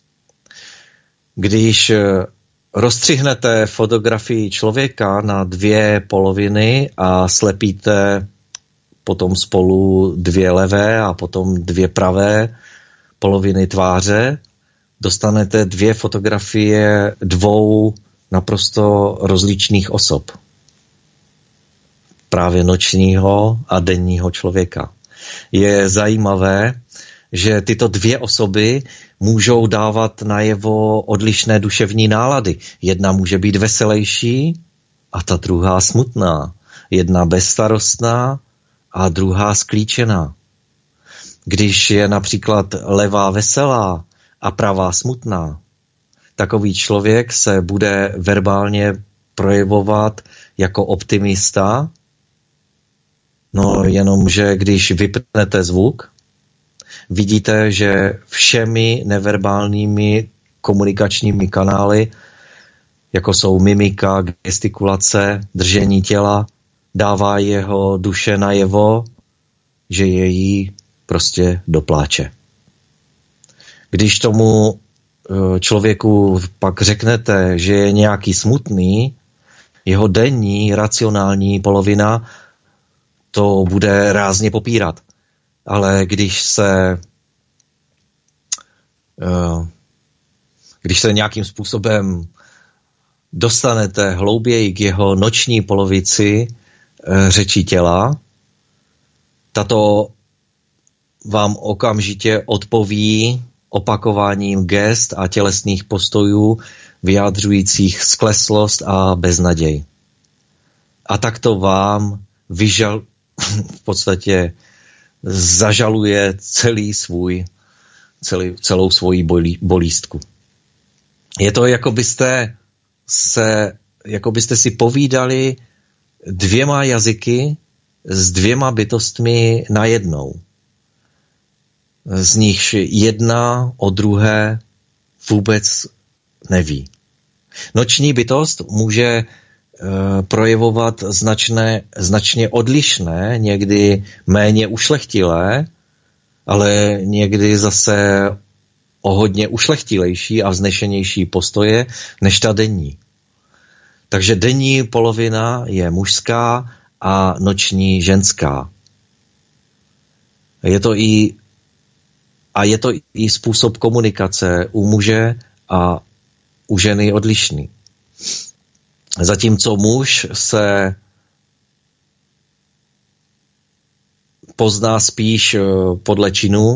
Když rozstřihnete fotografii člověka na dvě poloviny a slepíte potom spolu dvě levé a potom dvě pravé poloviny tváře, dostanete dvě fotografie dvou naprosto rozličných osob. Právě nočního a denního člověka. Je zajímavé, že tyto dvě osoby můžou dávat najevo odlišné duševní nálady. Jedna může být veselější a ta druhá smutná. Jedna bezstarostná a druhá sklíčená. Když je například levá veselá a pravá smutná, takový člověk se bude verbálně projevovat jako optimista, no jenomže když vypnete zvuk, vidíte, že všemi neverbálními komunikačními kanály, jako jsou mimika, gestikulace, držení těla, dává jeho duše najevo, že je jí prostě do pláče. Když tomu člověku pak řeknete, že je nějaký smutný, jeho denní racionální polovina to bude rázně popírat. Ale když se když se nějakým způsobem dostanete hlouběji k jeho noční polovici řeči těla, tato vám okamžitě odpoví opakováním gest a tělesných postojů vyjádřujících skleslost a beznaděj. A takto vám vyžal, v podstatě zažaluje celý svůj, celý, celou svoji bolí, bolístku. Je to, jako byste se, jako byste si povídali dvěma jazyky s dvěma bytostmi najednou. Z nichž jedna o druhé vůbec neví. Noční bytost může e, projevovat značné, značně odlišné, někdy méně ušlechtilé, ale někdy zase o hodně ušlechtilejší a vznešenější postoje než ta denní. Takže denní polovina je mužská a noční ženská. Je to i A je to i způsob komunikace u muže a u ženy odlišný. Zatímco muž se pozná spíš podle činu,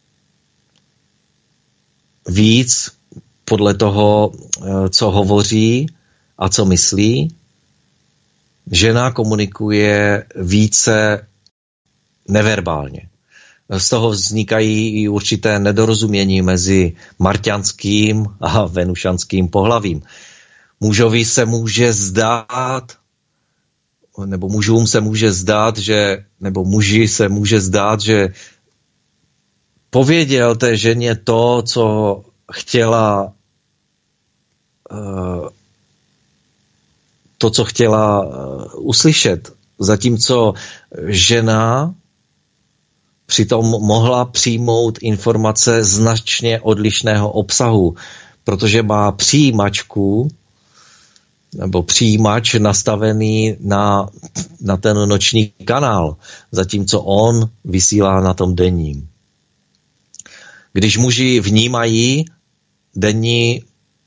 víc podle toho, co hovoří a co myslí. Žena komunikuje více neverbálně. Z toho vznikají i určité nedorozumění mezi marťanským a venušanským pohlavím. Mužovi se může zdát, nebo mužům se může zdát, že, nebo muži se může zdát, že pověděl té ženě to, co chtěla, to, co chtěla uslyšet. Zatímco žena přitom mohla přijmout informace značně odlišného obsahu, protože má přijímačku nebo přijímač nastavený na, na ten noční kanál, zatímco on vysílá na tom denním. Když muži vnímají denní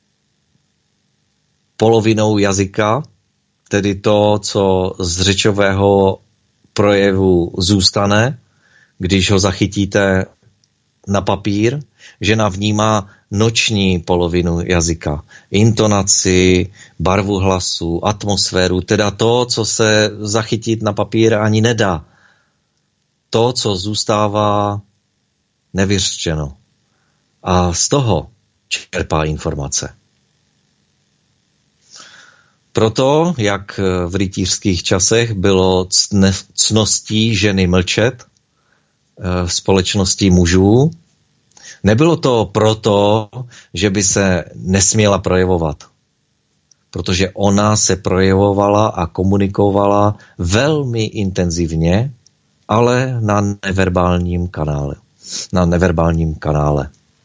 polovinou jazyka, tedy to, co z řečového projevu zůstane, když ho zachytíte na papír, žena vnímá noční polovinu jazyka. Intonaci, barvu hlasu, atmosféru, teda to, co se zachytit na papír ani nedá. To, co zůstává nevyřčeno. A z toho čerpá informace. Proto, jak v rytířských časech bylo cností ženy mlčet v společnosti mužů, nebylo to proto, že by se nesměla projevovat. Protože ona se projevovala a komunikovala velmi intenzivně, ale na neverbálním kanále. Na neverbálním kanále.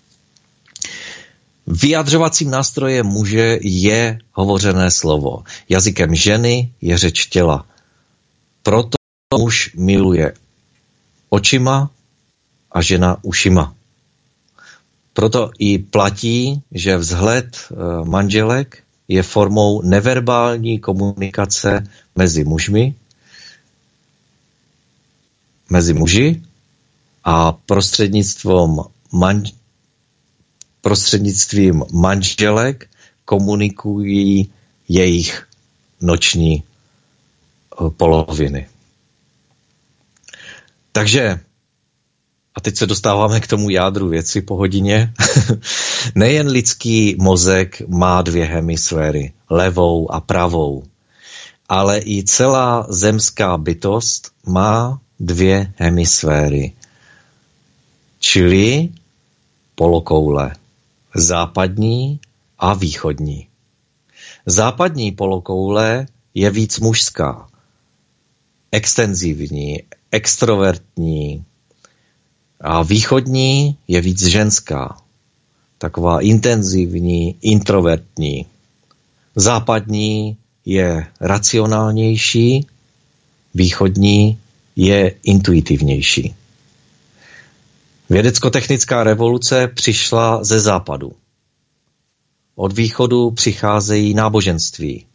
Vyjadřovacím nástrojem muže je hovořené slovo. Jazykem ženy je řeč těla. Proto muž miluje očima a žena ušima. Proto i platí, že vzhled manželek je formou neverbální komunikace mezi mužmi, mezi muži a prostřednictvím, man, prostřednictvím manželek komunikují jejich noční poloviny. Takže, a teď se dostáváme k tomu jádru věci po hodině, nejen lidský mozek má dvě hemisféry, levou a pravou, ale i celá zemská bytost má dvě hemisféry, čili polokoule, západní a východní. Západní polokoule je víc mužská, extenzivní, extrovertní, a východní je víc ženská, taková intenzivní, introvertní. Západní je racionálnější, východní je intuitivnější. Vědecko-technická revoluce přišla ze západu. Od východu přicházejí náboženství.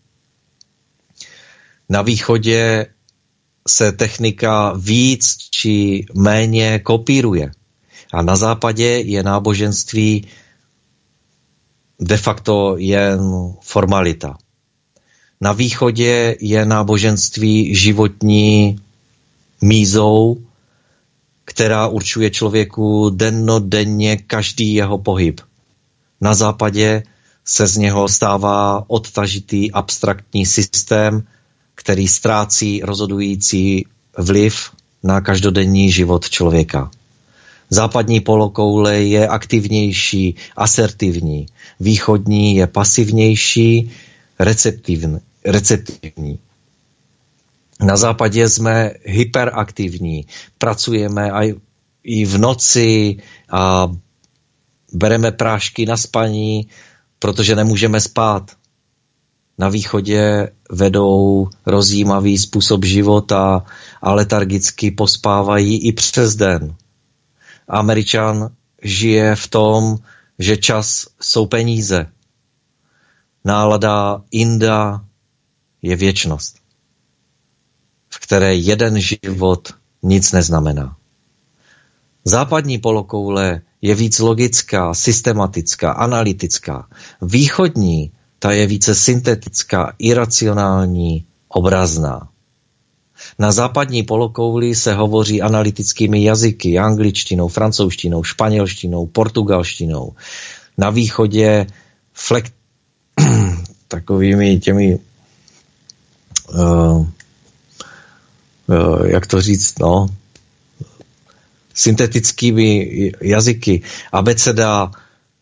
Na východě se technika víc či méně kopíruje. A na západě je náboženství de facto jen formalita. Na východě je náboženství životní mízou, která určuje člověku dennodenně každý jeho pohyb. Na západě se z něho stává odtažitý abstraktní systém, který ztrácí rozhodující vliv na každodenní život člověka. Západní polokoule je aktivnější, asertivní. Východní je pasivnější, receptivní. receptivní. Na západě jsme hyperaktivní. Pracujeme aj i v noci a bereme prášky na spaní, protože nemůžeme spát. Na východě vedou rozjímavý způsob života a letargicky pospávají i přes den. Američan žije v tom, že čas jsou peníze. Nálada Inda je věčnost, v které jeden život nic neznamená. Západní polokoule je víc logická, systematická, analytická. Východní, ta je více syntetická, iracionální, obrazná. Na západní polokouli se hovoří analytickými jazyky, angličtinou, francouzštinou, španělštinou, portugalštinou. Na východě flek... takovými těmi uh, uh, jak to říct, no syntetickými jazyky. Abeceda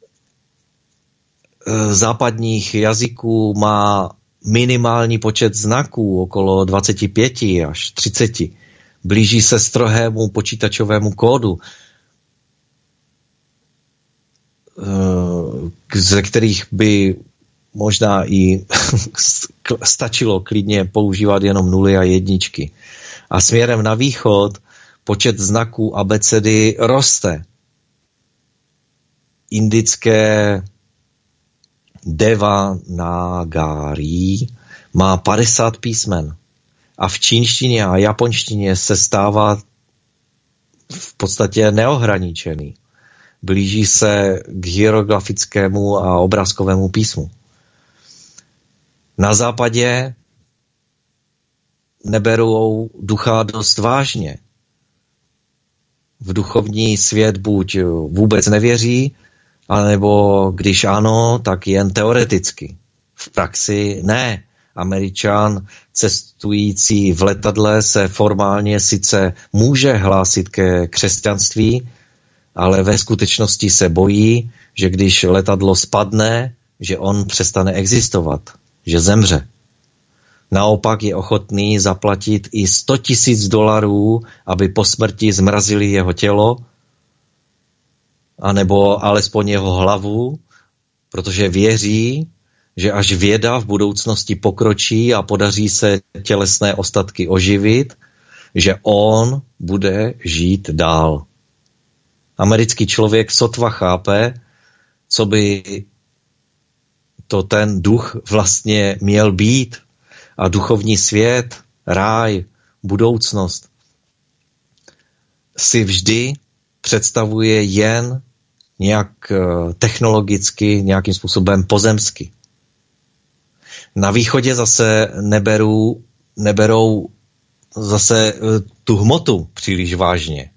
západních jazyků má minimální počet znaků, okolo dvacet pět až třicet. Blíží se strohému počítačovému kódu, ze kterých by možná i stačilo klidně používat jenom nuly a jedničky. A směrem na východ počet znaků abecedy roste. Indické Devanagari má padesát písmen a v čínštině a japonštině se stává v podstatě neohraničený. Blíží se k hieroglyfickému a obrázkovému písmu. Na západě neberou ducha dost vážně. V duchovní svět buď vůbec nevěří, anebo když ano, tak jen teoreticky. V praxi ne. Američan cestující v letadle se formálně sice může hlásit ke křesťanství, ale ve skutečnosti se bojí, že když letadlo spadne, že on přestane existovat, že zemře. Naopak je ochotný zaplatit i sto tisíc dolarů, aby po smrti zmrazili jeho tělo, anebo alespoň jeho hlavu, protože věří, že až věda v budoucnosti pokročí a podaří se tělesné ostatky oživit, že on bude žít dál. Americký člověk sotva chápe, co by to ten duch vlastně měl být. A duchovní svět, ráj, budoucnost si vždy představuje jen nějak technologicky, nějakým způsobem pozemsky. Na východě zase neberou, neberou zase tu hmotu příliš vážně.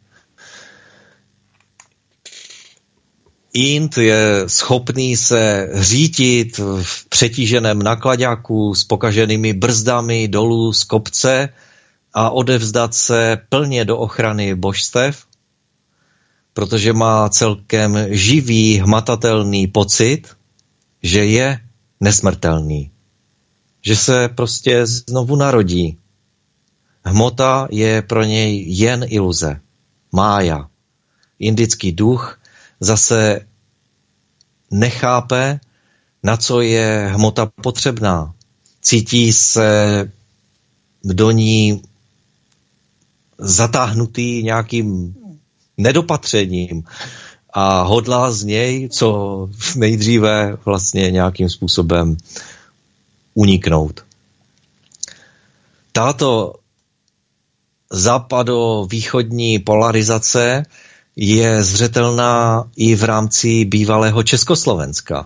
Int je schopný se řítit v přetíženém naklaďáku s pokaženými brzdami dolů z kopce a odevzdat se plně do ochrany božstev, protože má celkem živý, hmatatelný pocit, že je nesmrtelný. Že se prostě znovu narodí. Hmota je pro něj jen iluze. Mája. Indický duch zase nechápe, na co je hmota potřebná. Cítí se do ní zatáhnutý nějakým nedopatřením a hodlá z něj co nejdříve vlastně nějakým způsobem uniknout. Tato západo-východní polarizace je zřetelná i v rámci bývalého Československa.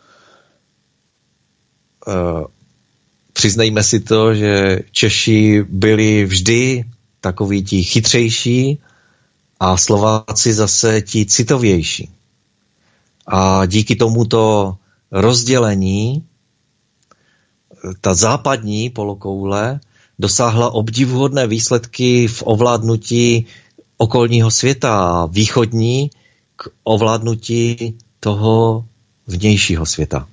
E, přiznejme si to, že Češi byli vždy takoví ti chytřejší a Slováci zase ti citovější. A díky tomuto rozdělení ta západní polokoule dosáhla obdivuhodné výsledky v ovládnutí okolního světa a východní k ovládnutí toho vnějšího světa.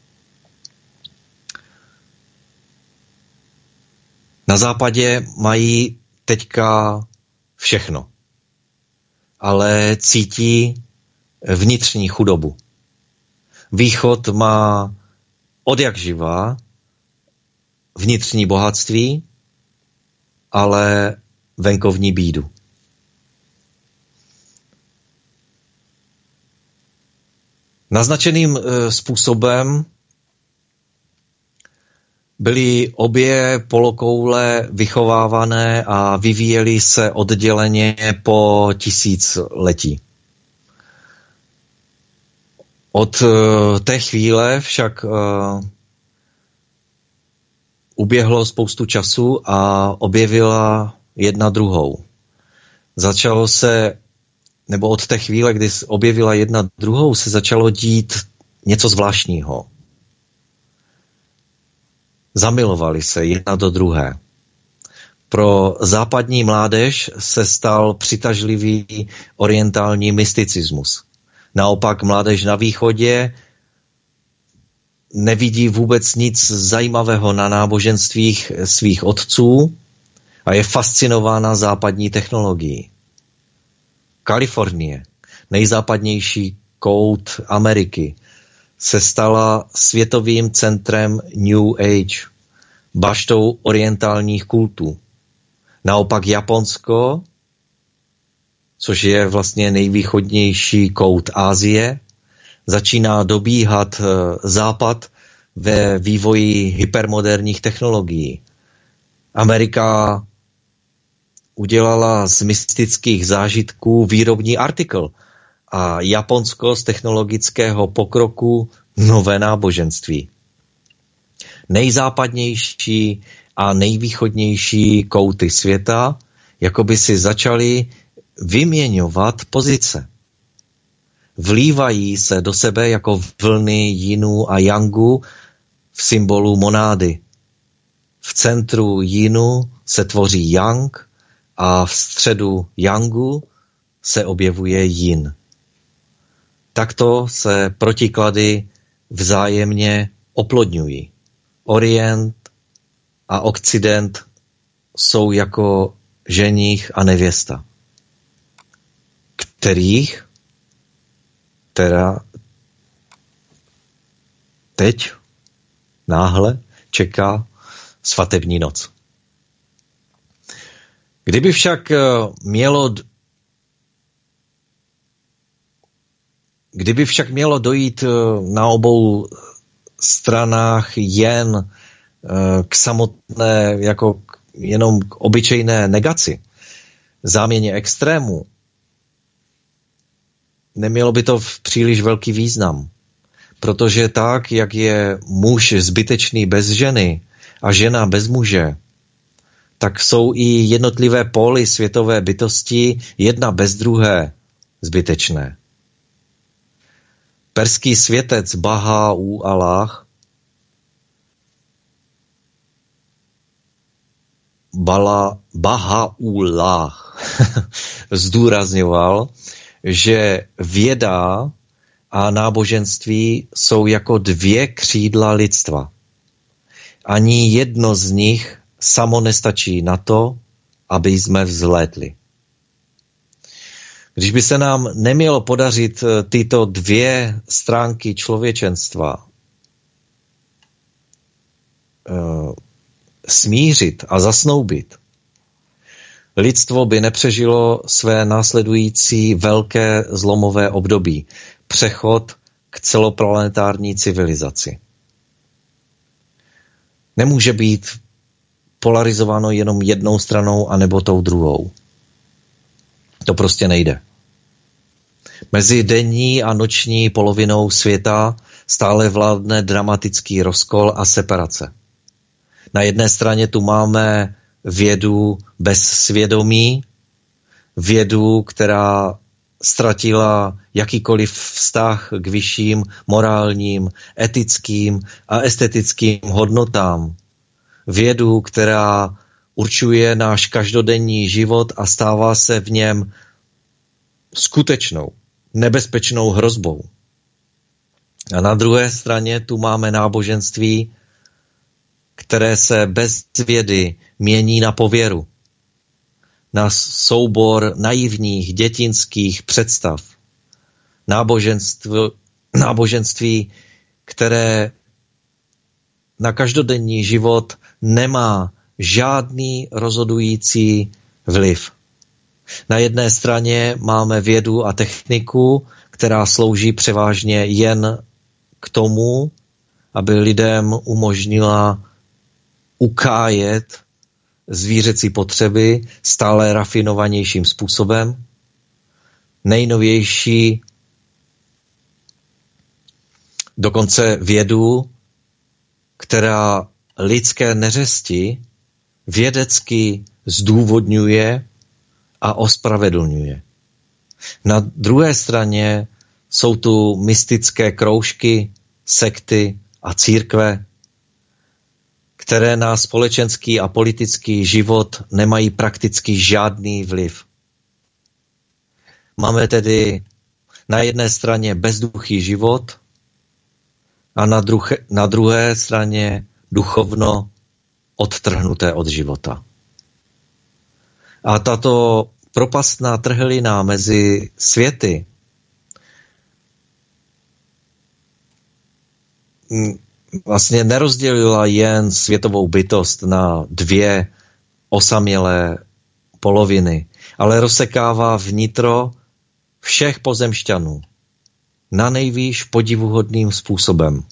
Na západě mají teďka všechno, ale cítí vnitřní chudobu. Východ má odjakživa vnitřní bohatství, ale venkovní bídu. Naznačeným způsobem byly obě polokoule vychovávané a vyvíjely se odděleně po tisíciletí. Od té chvíle však uběhlo spoustu času a objevila jedna druhou. Začalo se, nebo od té chvíle, kdy objevila jedna druhou, se začalo dít něco zvláštního. Zamilovali se jedna do druhé. Pro západní mládež se stal přitažlivý orientální mysticismus. Naopak mládež na východě nevidí vůbec nic zajímavého na náboženstvích svých otců a je fascinována západní technologií. Kalifornie, nejzápadnější kout Ameriky, se stala světovým centrem New Age, baštou orientálních kultů. Naopak Japonsko, což je vlastně nejvýchodnější kout Asie, začíná dobíhat západ ve vývoji hypermoderních technologií. Amerika udělala z mystických zážitků výrobní artikl a Japonsko z technologického pokroku nové náboženství. Nejzápadnější a nejvýchodnější kouty světa jakoby si začaly vyměňovat pozice. Vlívají se do sebe jako vlny jinu a jangu v symbolu monády. v centru Yinu se tvoří Yang a v středu Yangu se objevuje Yin. Takto se protiklady vzájemně oplodňují. Orient a Okcident jsou jako ženích a nevěsta, kterých teda teď náhle čeká svatební noc. Kdyby však mělo kdyby však mělo dojít na obou stranách jen k samotné, jako k, jenom k obyčejné negaci, záměně extrému, nemělo by to příliš velký význam. Protože tak, jak je muž zbytečný bez ženy a žena bez muže, tak jsou i jednotlivé póly světové bytosti jedna bez druhé zbytečné. Perský světec Baha'u'lláh Bala, Baha'u'lláh zdůrazňoval, že věda a náboženství jsou jako dvě křídla lidstva. Ani jedno z nich samo nestačí na to, aby jsme vzlétli. Když by se nám nemělo podařit tyto dvě stránky člověčenstva uh, smířit a zasnoubit, lidstvo by nepřežilo své následující velké zlomové období, přechod k celoplanetární civilizaci. Nemůže být polarizováno jenom jednou stranou anebo tou druhou. To prostě nejde. Mezi denní a noční polovinou světa stále vládne dramatický rozkol a separace. Na jedné straně tu máme vědu bez svědomí, vědu, která ztratila jakýkoliv vztah k vyšším morálním, etickým a estetickým hodnotám. Vědu, která určuje náš každodenní život a stává se v něm skutečnou, nebezpečnou hrozbou. A na druhé straně tu máme náboženství, které se bez vědy mění na pověru, na soubor naivních dětinských představ. Náboženství, náboženství, které na každodenní život nemá žádný rozhodující vliv. Na jedné straně máme vědu a techniku, která slouží převážně jen k tomu, aby lidem umožnila ukájet zvířecí potřeby stále rafinovanějším způsobem. Nejnovější dokonce vědu, která lidské neřesti vědecky zdůvodňuje a ospravedlňuje. Na druhé straně jsou tu mystické kroužky, sekty a církve, které na společenský a politický život nemají prakticky žádný vliv. Máme tedy na jedné straně bezduchý život a na, druhe, na druhé straně duchovno odtrhnuté od života. A tato propastná trhlina mezi světy vlastně nerozdělila jen světovou bytost na dvě osamělé poloviny, ale rozsekává vnitro všech pozemšťanů na nejvýš podivuhodným způsobem.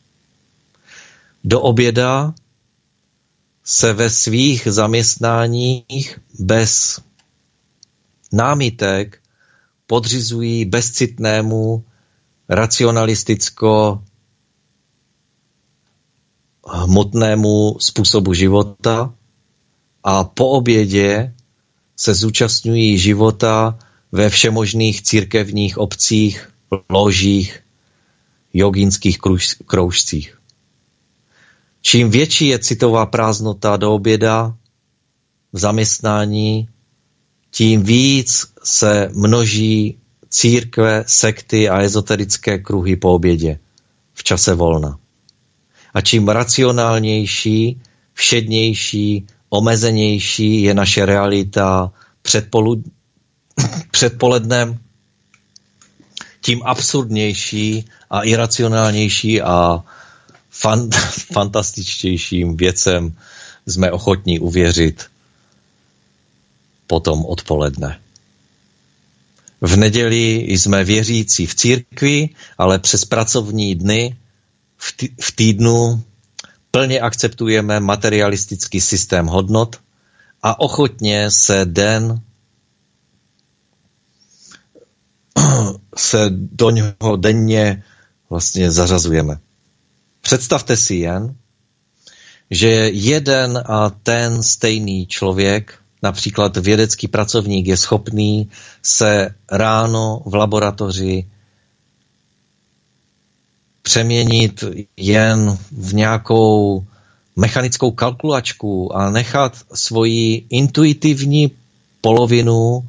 Do oběda se ve svých zaměstnáních bez námitek podřizují bezcitnému racionalisticko hmotnému způsobu života a po obědě se zúčastňují života ve všemožných církevních obcích, ložích, jogínských kroužcích. Čím větší je citová prázdnota do oběda, v zaměstnání, tím víc se množí církve, sekty a ezoterické kruhy po obědě v čase volna. A čím racionálnější, všednější, omezenější je naše realita předpolu... předpolednem, tím absurdnější a iracionálnější a fan... fantastičtějším věcem jsme ochotní uvěřit potom odpoledne. V neděli jsme věřící v církvi, ale přes pracovní dny v týdnu plně akceptujeme materialistický systém hodnot a ochotně se den se do něho denně vlastně zařazujeme. Představte si jen, že jeden a ten stejný člověk, například vědecký pracovník, je schopný se ráno v laboratoři přeměnit jen v nějakou mechanickou kalkulačku a nechat svoji intuitivní polovinu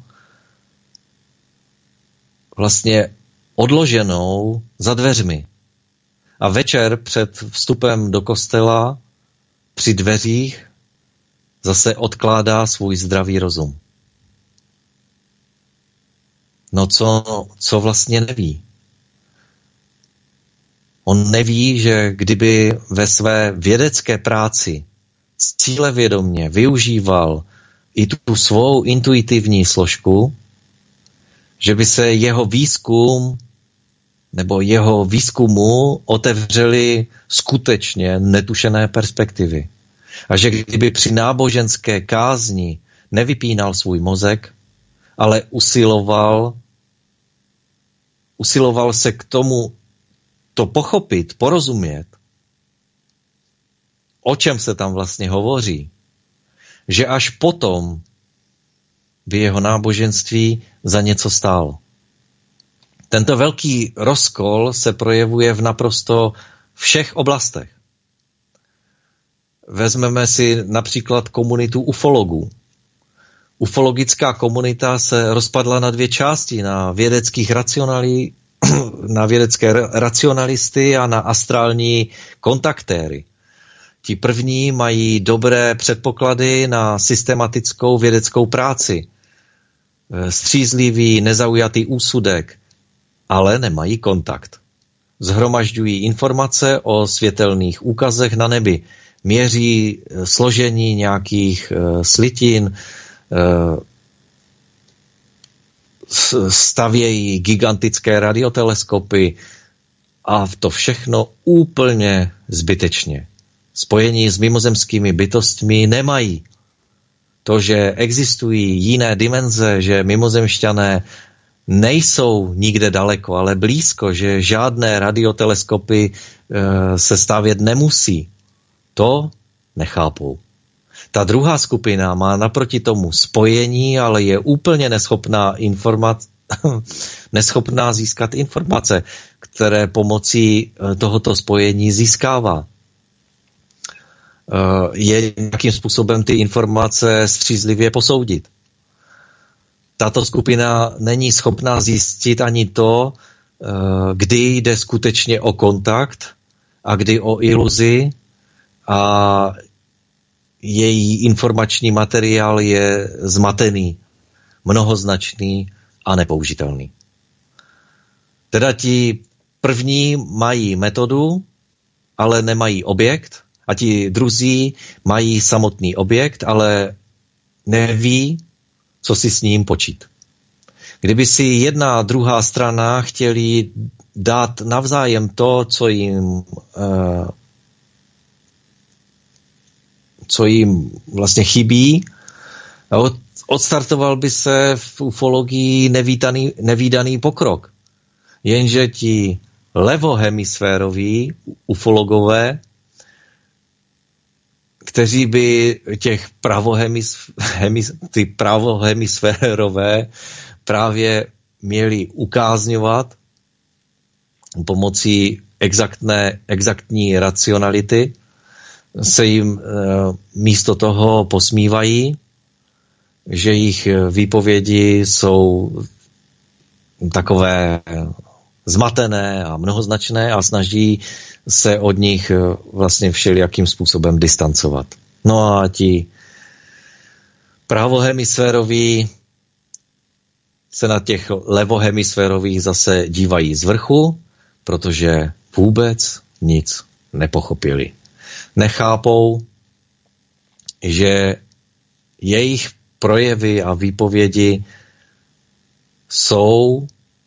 vlastně odloženou za dveřmi. A večer před vstupem do kostela při dveřích zase odkládá svůj zdravý rozum. No co, co vlastně neví? On neví, že kdyby ve své vědecké práci cílevědomě využíval i tu svou intuitivní složku, že by se jeho výzkum nebo jeho výzkumu otevřely skutečně netušené perspektivy. A že kdyby při náboženské kázni nevypínal svůj mozek, ale usiloval, usiloval se k tomu to pochopit, porozumět, o čem se tam vlastně hovoří, že až potom by jeho náboženství za něco stálo. Tento velký rozkol se projevuje v naprosto všech oblastech. Vezmeme si například komunitu ufologů. Ufologická komunita se rozpadla na dvě části, na vědeckých racionali, na vědecké racionalisty a na astrální kontaktéry. Ti první mají dobré předpoklady na systematickou vědeckou práci. Střízlivý, nezaujatý úsudek, ale nemají kontakt. Zhromažďují informace o světelných úkazech na nebi, měří složení nějakých uh, slitin, uh, stavějí gigantické radioteleskopy a to všechno úplně zbytečně. Spojení s mimozemskými bytostmi nemají. To, že existují jiné dimenze, že mimozemšťané nejsou nikde daleko, ale blízko, že žádné radioteleskopy e, se stavět nemusí, to nechápou. Ta druhá skupina má naproti tomu spojení, ale je úplně neschopná, informat, neschopná získat informace, které pomocí tohoto spojení získává. Je nějakým způsobem ty informace střízlivě posoudit. Tato skupina není schopná zjistit ani to, kdy jde skutečně o kontakt a kdy o iluzi a její informační materiál je zmatený, mnohoznačný a nepoužitelný. Teda ti první mají metodu, ale nemají objekt, a ti druzí mají samotný objekt, ale neví, co si s ním počít. Kdyby si jedna a druhá strana chtěli dát navzájem to, co jim, uh, co jim vlastně chybí, od, odstartoval by se v ufologii nevídaný, nevídaný pokrok. Jenže ti levohemisféroví ufologové, kteří by těch pravohemis, hemis, ty pravohemisférové právě měli ukázňovat pomocí exaktné, exaktní racionality se jim místo toho posmívají, že jejich výpovědi jsou takové zmatené a mnohoznačné a snaží se od nich vlastně všelijakým způsobem distancovat. No a ti pravohemisféroví se na těch levohemisférových zase dívají z vrchu, protože vůbec nic nepochopili. Nechápou, že jejich projevy a výpovědi jsou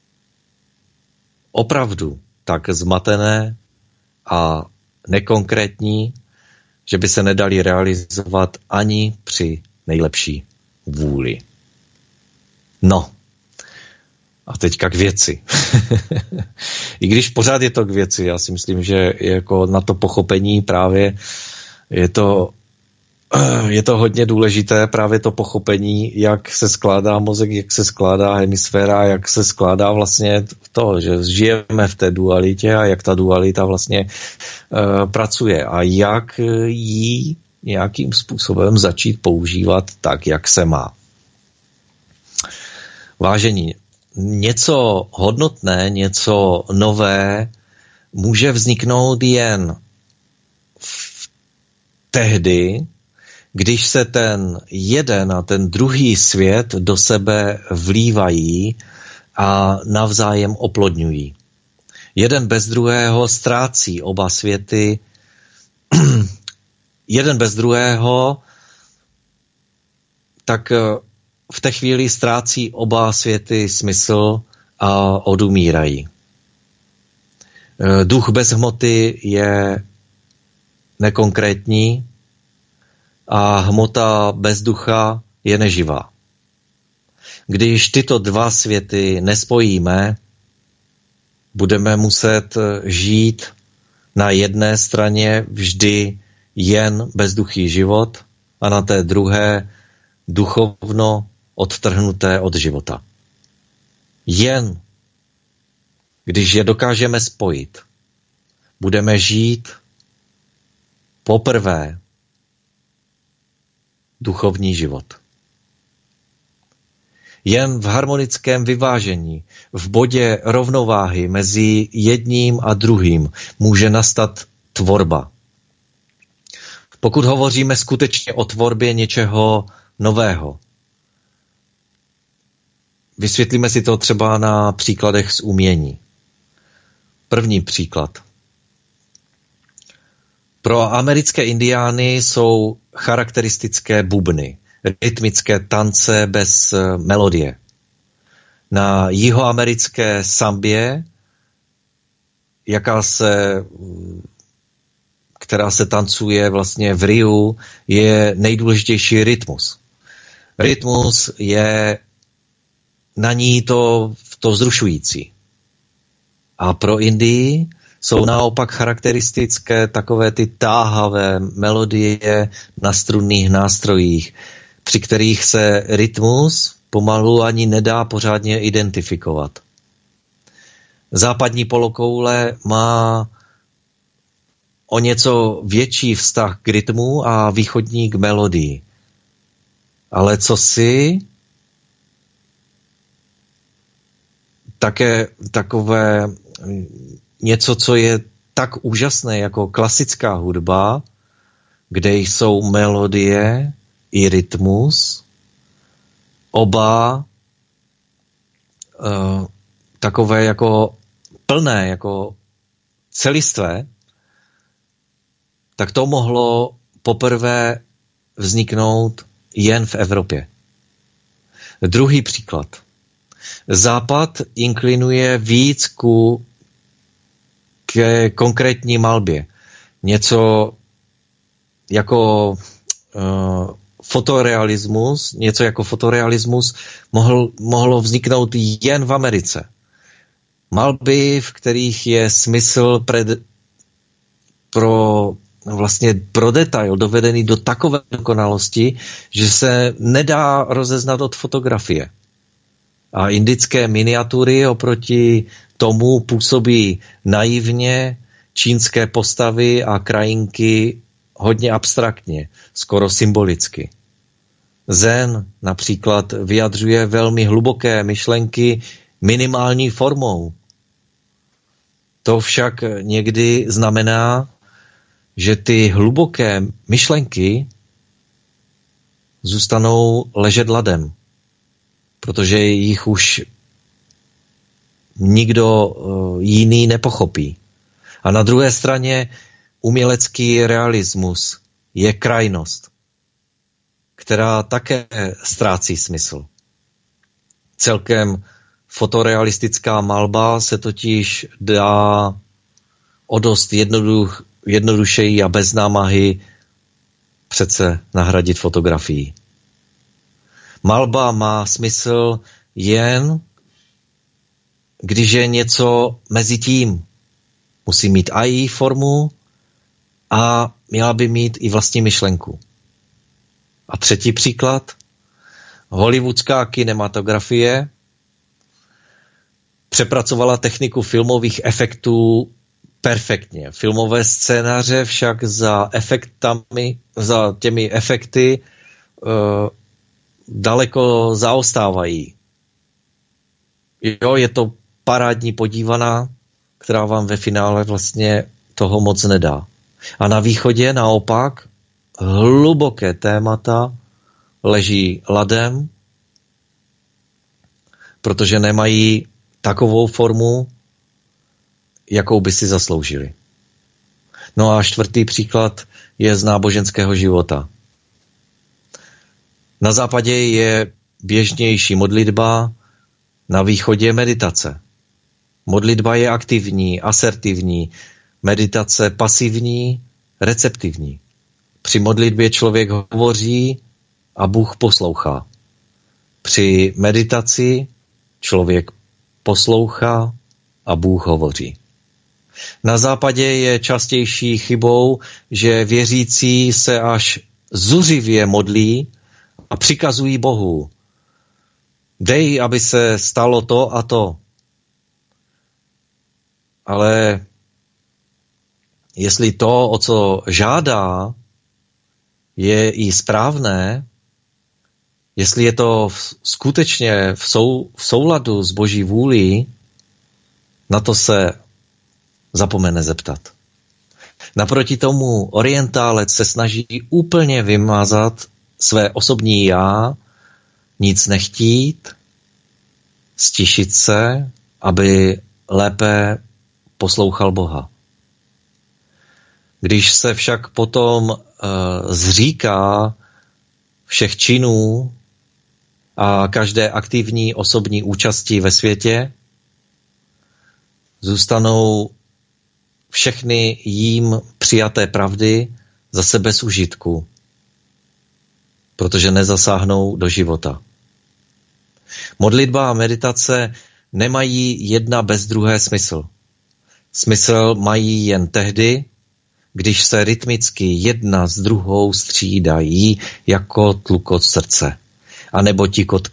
opravdu tak zmatené a nekonkrétní, že by se nedali realizovat ani při nejlepší vůli. No, a teďka k věci. I když pořád je to k věci, já si myslím, že jako na to pochopení právě je to, je to hodně důležité, právě to pochopení, jak se skládá mozek, jak se skládá hemisféra, jak se skládá vlastně to, že žijeme v té dualitě a jak ta dualita vlastně uh, pracuje a jak ji nějakým způsobem začít používat tak, jak se má. Vážení, něco hodnotné, něco nové může vzniknout jen v tehdy, když se ten jeden a ten druhý svět do sebe vlívají a navzájem oplodňují. Jeden bez druhého ztrácí oba světy, jeden bez druhého, tak v té chvíli ztrácí oba světy smysl a odumírají. Duch bez hmoty je nekonkrétní a hmota bez ducha je neživá. Když tyto dva světy nespojíme, budeme muset žít na jedné straně vždy jen bezduchý život a na té druhé duchovno odtrhnuté od života. Jen když je dokážeme spojit, budeme žít poprvé duchovní život. Jen v harmonickém vyvážení, v bodě rovnováhy mezi jedním a druhým může nastat tvorba. Pokud hovoříme skutečně o tvorbě něčeho nového, vysvětlíme si to třeba na příkladech z umění. První příklad. Pro americké indiány jsou charakteristické bubny, rytmické tance bez melodie. Na jihoamerické sambě, jaká se, která se tancuje vlastně v Riu, je nejdůležitější rytmus. Rytmus je na ní to, to vzrušující. A pro Indii jsou naopak charakteristické takové ty táhavé melodie na strunných nástrojích, při kterých se rytmus pomalu ani nedá pořádně identifikovat. Západní polokoule má o něco větší vztah k rytmu a východní k melodii. Ale co si také takové něco, co je tak úžasné jako klasická hudba, kde jsou melodie i rytmus, oba uh, takové jako plné, jako celistvé, tak to mohlo poprvé vzniknout jen v Evropě. Druhý příklad. Západ inklinuje víc ku ke konkrétní malbě. Něco jako uh, fotorealismus, něco jako fotorealismus mohl, mohlo vzniknout jen v Americe. Malby, v kterých je smysl pred, pro vlastně pro detail dovedený do takové dokonalosti, že se nedá rozeznat od fotografie. A indické miniatury oproti tomu působí naivně, čínské postavy a krajinky hodně abstraktně, skoro symbolicky. Zen například vyjadřuje velmi hluboké myšlenky minimální formou. To však někdy znamená, že ty hluboké myšlenky zůstanou ležet ladem, protože jich už nikdo jiný nepochopí. A na druhé straně umělecký realismus je krajnost, která také ztrácí smysl. Celkem fotorealistická malba se totiž dá o dost jednoduch, jednodušeji a bez námahy přece nahradit fotografií. Malba má smysl jen, když je něco mezi tím. Musí mít a její formu a měla by mít i vlastní myšlenku. A třetí příklad. Hollywoodská kinematografie přepracovala techniku filmových efektů perfektně. Filmové scénáře však za efektami, za těmi efekty uh, daleko zaostávají. Jo, je to parádní podívaná, která vám ve finále vlastně toho moc nedá. A na východě naopak hluboké témata leží ladem, protože nemají takovou formu, jakou by si zasloužili. No a čtvrtý příklad je z náboženského života. Na západě je běžnější modlitba, na východě meditace. Modlitba je aktivní, asertivní, meditace pasivní, receptivní. Při modlitbě člověk hovoří a Bůh poslouchá. Při meditaci člověk poslouchá a Bůh hovoří. Na západě je častější chybou, že věřící se až zuřivě modlí a přikazují Bohu. Dej, aby se stalo to a to. Ale jestli to, o co žádá, je i správné, jestli je to skutečně v, sou, v souladu s Boží vůlí, na to se zapomene zeptat. Naproti tomu orientálec se snaží úplně vymazat své osobní já, nic nechtít, stišit se, aby lépe poslouchal Boha. Když se však potom uh, zříká všech činů a každé aktivní osobní účasti ve světě, zůstanou všechny jím přijaté pravdy zase bez užitku, protože nezasáhnou do života. Modlitba a meditace nemají jedna bez druhé smysl. Smysl mají jen tehdy, když se rytmicky jedna s druhou střídají jako tlukot srdce, anebo tikot,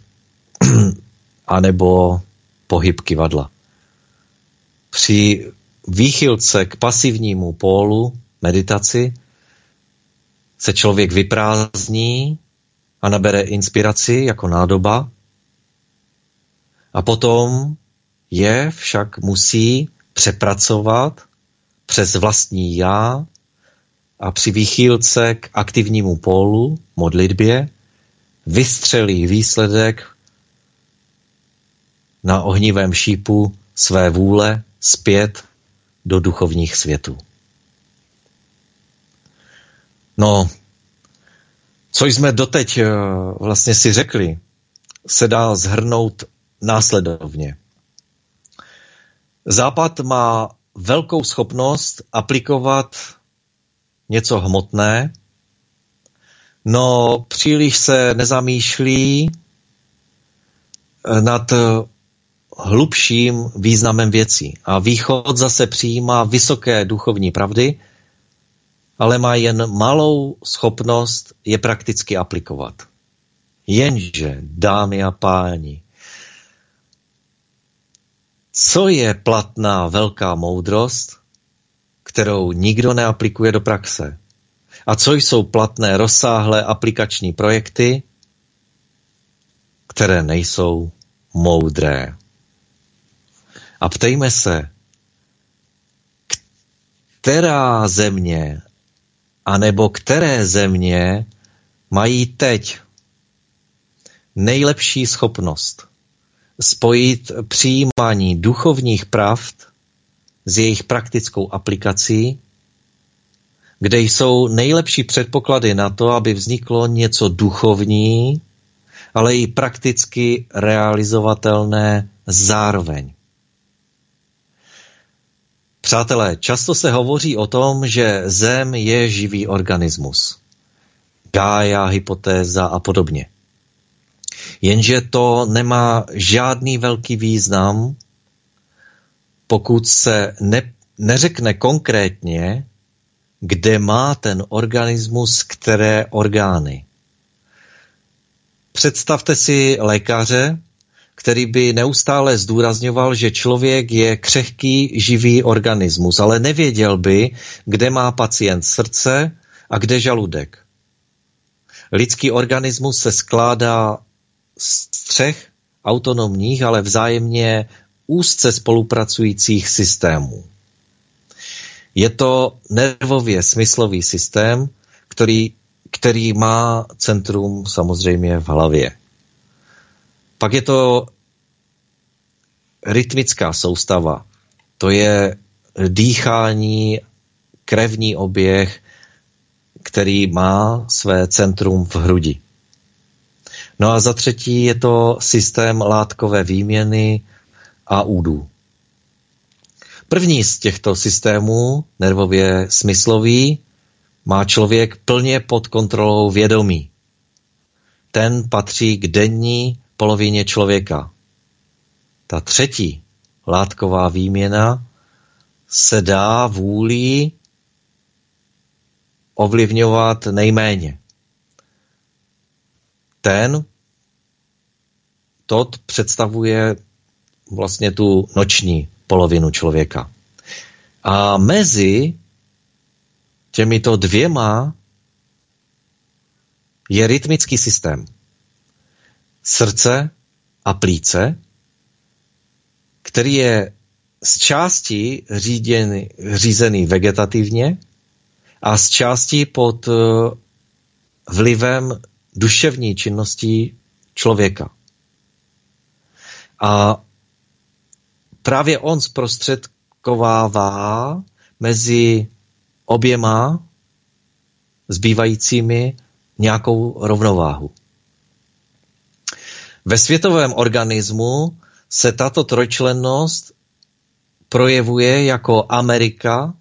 anebo pohyb kyvadla. Při výchylce k pasivnímu pólu meditaci se člověk vyprázdní a nabere inspiraci jako nádoba a potom je však musí přepracovat přes vlastní já a při výchylce k aktivnímu pólu, modlitbě, vystřelí výsledek na ohnivém šípu své vůle zpět do duchovních světů. No, co jsme doteď vlastně si řekli, se dá shrnout následovně. Západ má velkou schopnost aplikovat něco hmotné, no příliš se nezamýšlí nad hlubším významem věcí. A východ zase přijímá vysoké duchovní pravdy, ale má jen malou schopnost je prakticky aplikovat. Jenže, dámy a páni, co je platná velká moudrost, kterou nikdo neaplikuje do praxe? A co jsou platné rozsáhlé aplikační projekty, které nejsou moudré? A ptejme se, která země, anebo které země mají teď nejlepší schopnost spojit přijímání duchovních pravd s jejich praktickou aplikací, kde jsou nejlepší předpoklady na to, aby vzniklo něco duchovní, ale i prakticky realizovatelné zároveň. Přátelé, často se hovoří o tom, že Zem je živý organismus. Gaia, hypotéza a podobně. Jenže to nemá žádný velký význam, pokud se ne, neřekne konkrétně, kde má ten organismus které orgány. Představte si lékaře, který by neustále zdůrazňoval, že člověk je křehký živý organismus, ale nevěděl by, kde má pacient srdce a kde žaludek. Lidský organismus se skládá z třech autonomních, ale vzájemně úzce spolupracujících systémů. Je to nervově smyslový systém, který, který má centrum samozřejmě v hlavě. Pak je to rytmická soustava. To je dýchání, krevní oběh, který má své centrum v hrudi. No a za třetí je to systém látkové výměny a údů. První z těchto systémů, nervově smyslový, má člověk plně pod kontrolou vědomí. Ten patří k denní polovině člověka. Ta třetí, látková výměna, se dá vůlí ovlivňovat nejméně. Ten, tot představuje vlastně tu noční polovinu člověka. A mezi těmito dvěma je rytmický systém. Srdce a plíce, který je z části říděný, řízený vegetativně a z části pod vlivem duševní činnosti člověka. A právě on zprostředkovává mezi oběma zbývajícími nějakou rovnováhu. Ve světovém organismu se tato trojčlennost projevuje jako Amerika,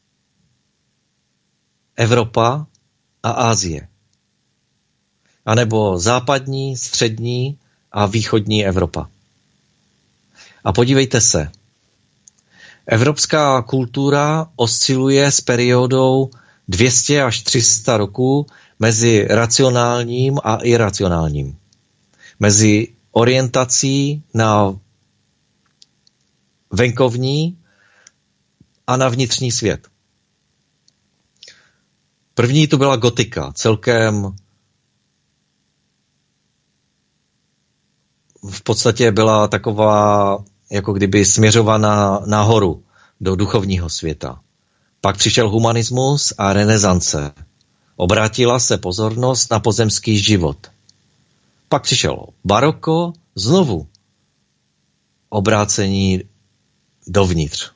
Evropa a Asie. A nebo západní, střední a východní Evropa. A podívejte se, evropská kultura osciluje s periodou dvě stě až tři sta roků mezi racionálním a iracionálním. Mezi orientací na venkovní a na vnitřní svět. První to byla gotika, celkem v podstatě byla taková, jako kdyby směřovaná nahoru do duchovního světa. Pak přišel humanismus a renesance. Obrátila se pozornost na pozemský život. Pak přišel baroko, znovu obrácení dovnitř.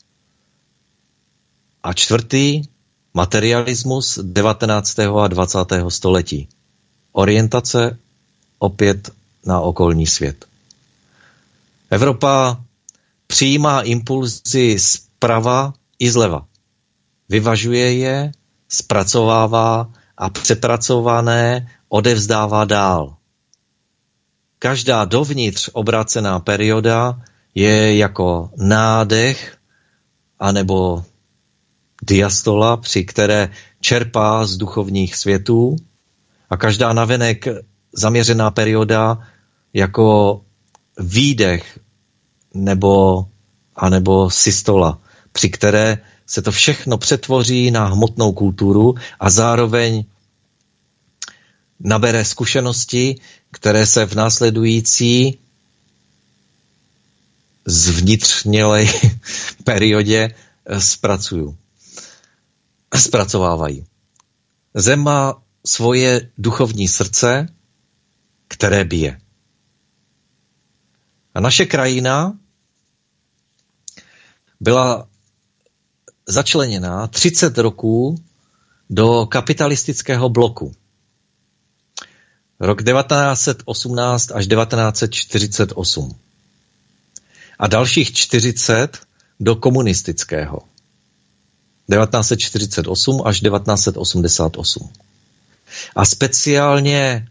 A čtvrtý, materialismus devatenáctého a dvacátého století. Orientace opět na okolní svět. Evropa přijímá impulzy zprava i zleva. Vyvažuje je, zpracovává a přepracované odevzdává dál. Každá dovnitř obrácená perioda je jako nádech anebo diastola, při které čerpá z duchovních světů, a každá navenek zaměřená perioda jako výdech nebo anebo systola, při které se to všechno přetvoří na hmotnou kulturu a zároveň nabere zkušenosti, které se v následující zvnitřnělej periodě zpracují. Zpracovávají. Zem má svoje duchovní srdce, které bije. A naše krajina byla začleněná třicet roků do kapitalistického bloku. Rok devatenáct set osmnáct až devatenáct set čtyřicet osm. A dalších čtyřicet do komunistického. devatenáct set čtyřicet osm až devatenáct set osmdesát osm. A speciálně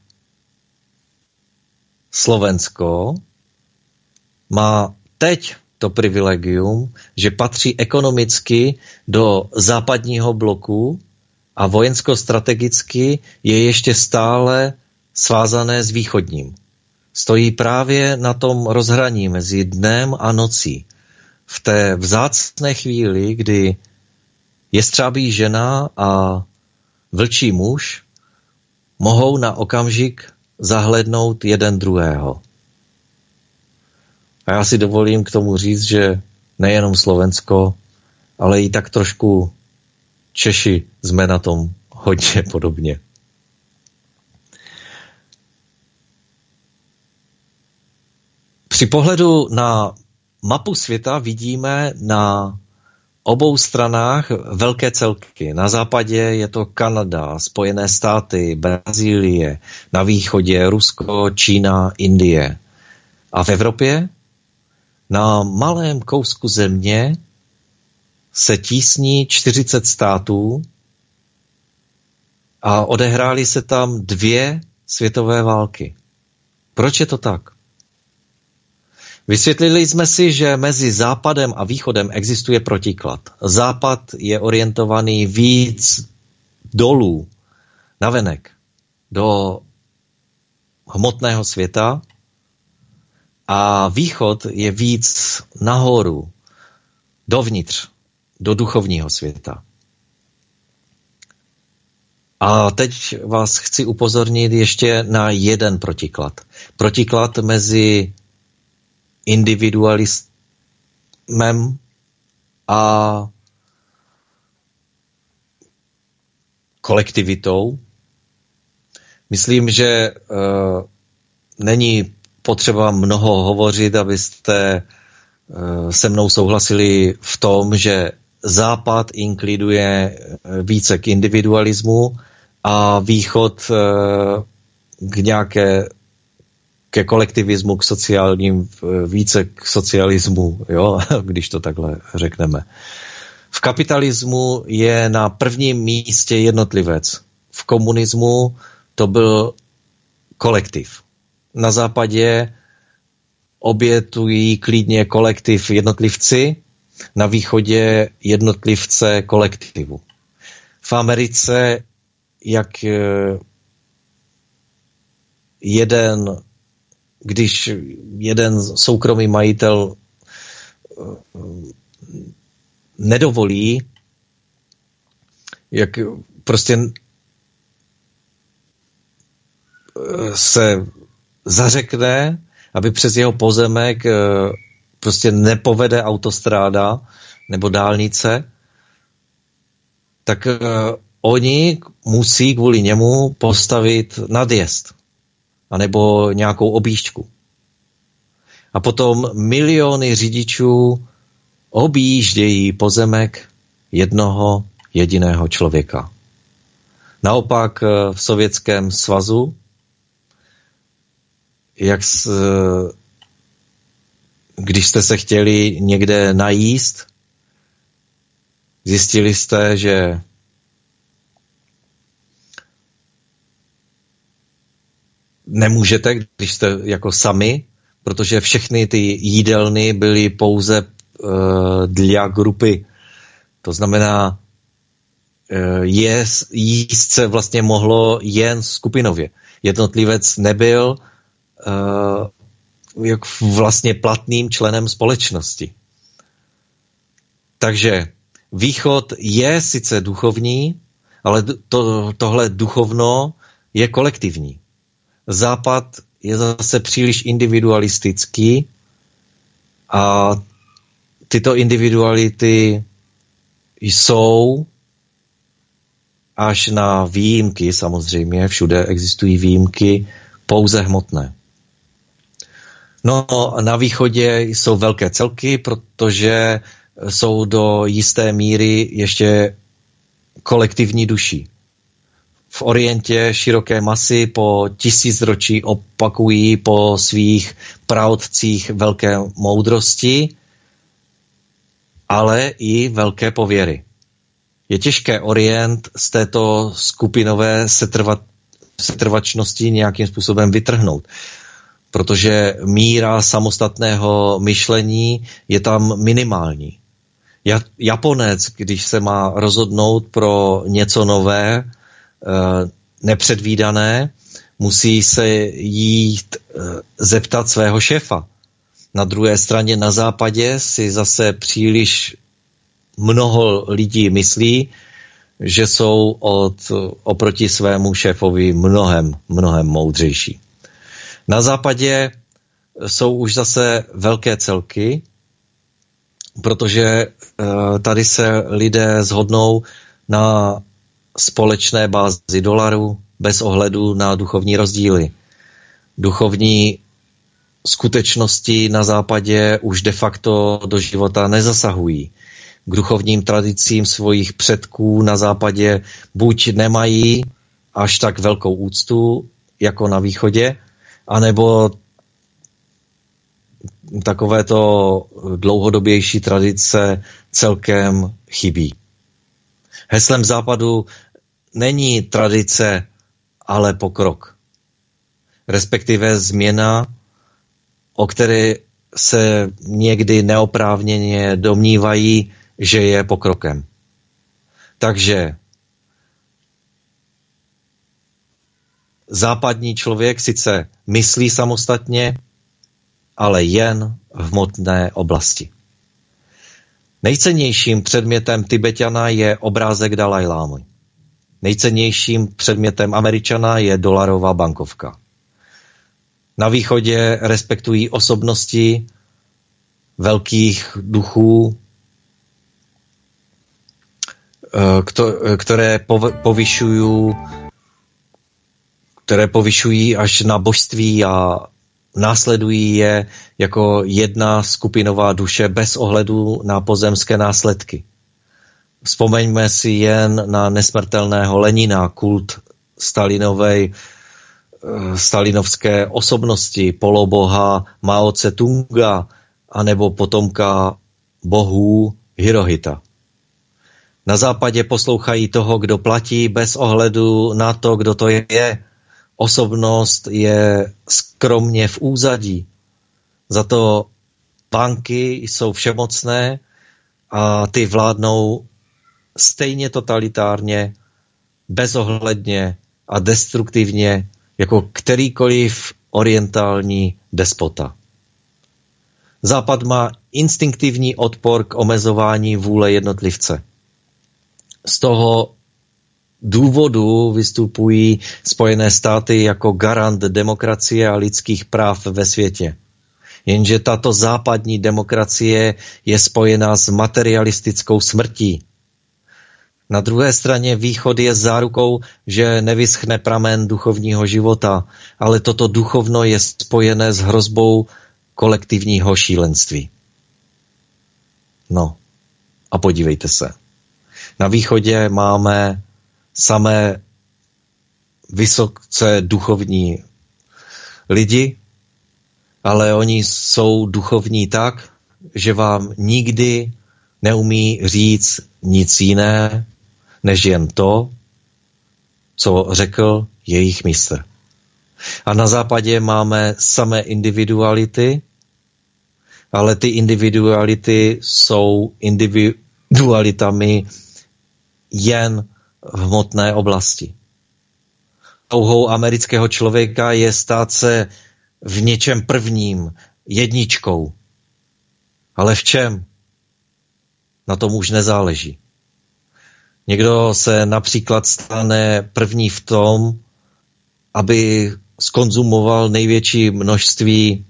Slovensko má teď to privilegium, že patří ekonomicky do západního bloku a vojensko-strategicky je ještě stále svázané s východním. Stojí právě na tom rozhraní mezi dnem a nocí. V té vzácné chvíli, kdy jestřábí žena a vlčí muž mohou na okamžik zahlednout jeden druhého. A já si dovolím k tomu říct, že nejenom Slovensko, ale i tak trošku Češi jsme na tom hodně podobně. Při pohledu na mapu světa vidíme na obou stranách velké celky. Na západě je to Kanada, Spojené státy, Brazílie, na východě Rusko, Čína, Indie. A v Evropě na malém kousku země se tísní čtyřicet států a odehrály se tam dvě světové války. Proč je to tak? Vysvětlili jsme si, že mezi západem a východem existuje protiklad. Západ je orientovaný víc dolů, navenek, do hmotného světa a východ je víc nahoru, dovnitř, do duchovního světa. A teď vás chci upozornit ještě na jeden protiklad. Protiklad mezi individualismem a kolektivitou. Myslím, že uh, není potřeba mnoho hovořit, abyste uh, se mnou souhlasili v tom, že Západ inkliduje více k individualismu a Východ uh, k nějaké ke kolektivismu, k sociálním, více k socialismu, jo, když to takhle řekneme. V kapitalismu je na prvním místě jednotlivec. V komunismu to byl kolektiv. Na západě obětují klidně kolektiv jednotlivci, na východě jednotlivce kolektivu. V Americe, jak jeden když jeden soukromý majitel nedovolí, jak prostě se zařekne, aby přes jeho pozemek prostě nepovede autostráda nebo dálnice, tak oni musí kvůli němu postavit nadjezd anebo nějakou objížďku. A potom miliony řidičů objíždějí pozemek jednoho jediného člověka. Naopak v Sovětském svazu, jak s, když jste se chtěli někde najíst, zjistili jste, že nemůžete, když jste jako sami, protože všechny ty jídelny byly pouze uh, dla grupy. To znamená, uh, jest, jíst se vlastně mohlo jen skupinově. Jednotlivec nebyl uh, jak vlastně platným členem společnosti. Takže Východ je sice duchovní, ale to, tohle duchovno je kolektivní. Západ je zase příliš individualistický a tyto individuality jsou až na výjimky, samozřejmě, všude existují výjimky, pouze hmotné. No, na východě jsou velké celky, protože jsou do jisté míry ještě kolektivní duší. V Orientě široké masy po tisícročí opakují po svých praotcích velké moudrosti, ale i velké pověry. Je těžké Orient z této skupinové setrva, setrvačnosti nějakým způsobem vytrhnout, protože míra samostatného myšlení je tam minimální. Japonec, když se má rozhodnout pro něco nové, nepředvídané, musí se jít zeptat svého šéfa. Na druhé straně na západě si zase příliš mnoho lidí myslí, že jsou od, oproti svému šéfovi mnohem, mnohem moudřejší. Na západě jsou už zase velké celky, protože tady se lidé shodnou na společné bázi dolaru bez ohledu na duchovní rozdíly. Duchovní skutečnosti na západě už de facto do života nezasahují. K duchovním tradicím svých předků na západě buď nemají až tak velkou úctu jako na východě, anebo takovéto dlouhodobější tradice celkem chybí. Heslem západu není tradice, ale pokrok. Respektive změna, o které se někdy neoprávněně domnívají, že je pokrokem. Takže západní člověk sice myslí samostatně, ale jen v hmotné oblasti. Nejcennějším předmětem Tibetana je obrázek Dalajlámy. Nejcennějším předmětem Američana je dolarová bankovka. Na východě respektují osobnosti velkých duchů, které povyšují, které povyšují až na božství a následují je jako jedna skupinová duše bez ohledu na pozemské následky. Vzpomeňme si jen na nesmrtelného Lenina, kult Stalinovej, stalinovské osobnosti, poloboha Mao Tse-tunga, anebo potomka bohů Hirohita. Na západě poslouchají toho, kdo platí, bez ohledu na to, kdo to je. Osobnost je skromně v úzadí. Za to banky jsou všemocné a ty vládnou stejně totalitárně, bezohledně a destruktivně jako kterýkoliv orientální despota. Západ má instinktivní odpor k omezování vůle jednotlivce. Z toho důvodu vystupují Spojené státy jako garant demokracie a lidských práv ve světě. Jenže tato západní demokracie je spojena s materialistickou smrtí. Na druhé straně východ je zárukou, že nevyschne pramen duchovního života, ale toto duchovno je spojené s hrozbou kolektivního šílenství. No, a podívejte se. Na východě máme samé vysoce duchovní lidi, ale oni jsou duchovní tak, že vám nikdy neumí říct nic jiné, než jen to, co řekl jejich mistr. A na západě máme samé individuality, ale ty individuality jsou individualitami jen v hmotné oblasti. Touhou amerického člověka je stát se v něčem prvním, jedničkou. Ale v čem? Na tom už nezáleží. Někdo se například stane první v tom, aby skonzumoval největší množství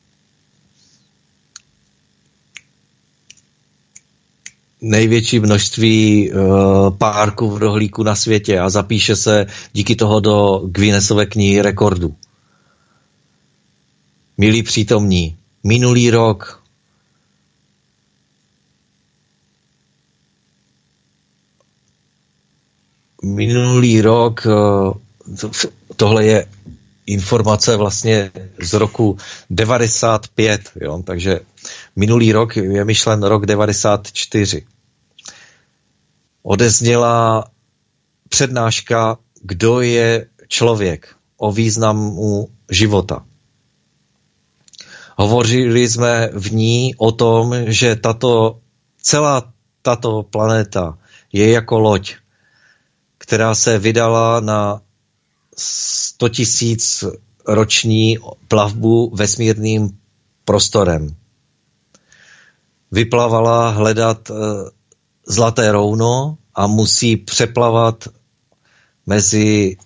největší množství uh, párků v rohlíku na světě a zapíše se díky toho do Guinnessové knihy rekordů. Milí přítomní, minulý rok minulý rok uh, tohle je informace vlastně z roku devadesát pět, jo? Takže minulý rok je myšlen rok devadesát čtyři. Odezněla přednáška Kdo je člověk, o významu života. Hovořili jsme v ní o tom, že tato, celá tato planeta je jako loď, která se vydala na sto tisíc roční plavbu vesmírným prostorem. Vyplavala hledat zlaté rouno a musí přeplavat mezi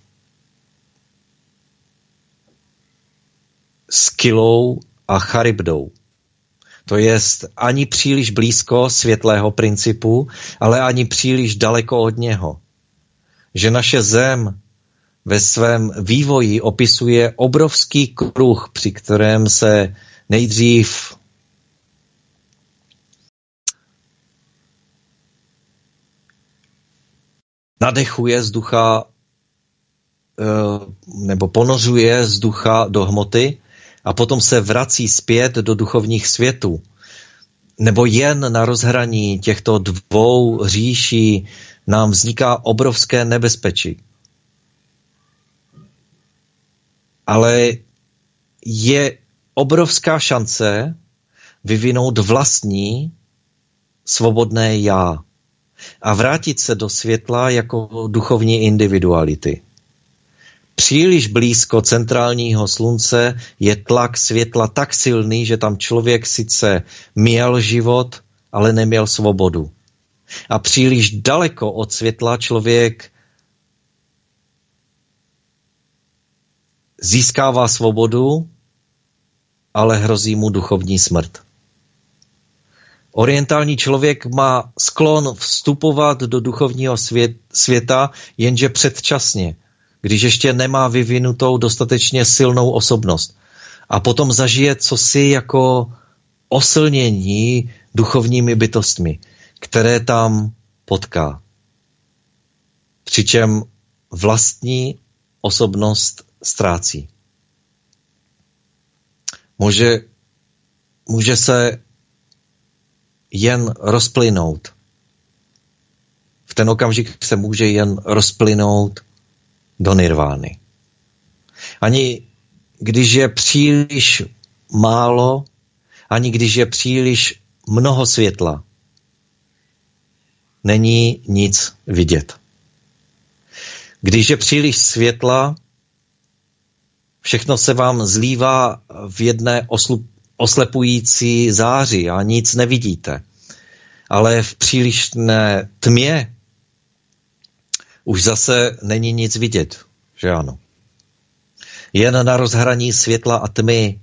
Skylou a Charybdou. To jest ani příliš blízko světlého principu, ale ani příliš daleko od něho. Že naše Zem ve svém vývoji opisuje obrovský kruh, při kterém se nejdřív nadechuje z ducha nebo ponořuje z ducha do hmoty a potom se vrací zpět do duchovních světů. Nebo jen na rozhraní těchto dvou říší nám vzniká obrovské nebezpečí. Ale je obrovská šance vyvinout vlastní svobodné já a vrátit se do světla jako duchovní individuality. Příliš blízko centrálního slunce je tlak světla tak silný, že tam člověk sice měl život, ale neměl svobodu. A příliš daleko od světla člověk získává svobodu, ale hrozí mu duchovní smrt. Orientální člověk má sklon vstupovat do duchovního svět, světa jenže předčasně, když ještě nemá vyvinutou dostatečně silnou osobnost. A potom zažije cosi jako osilnění duchovními bytostmi, které tam potká. Přičem vlastní osobnost ztrácí. Může, může se jen rozplynout. V ten okamžik se může jen rozplynout do nirvány. Ani když je příliš málo, ani když je příliš mnoho světla, není nic vidět. Když je příliš světla, všechno se vám zlívá v jedné oslu, oslepující záři a nic nevidíte. Ale v přílišné tmě už zase není nic vidět, že ano. Jen na rozhraní světla a tmy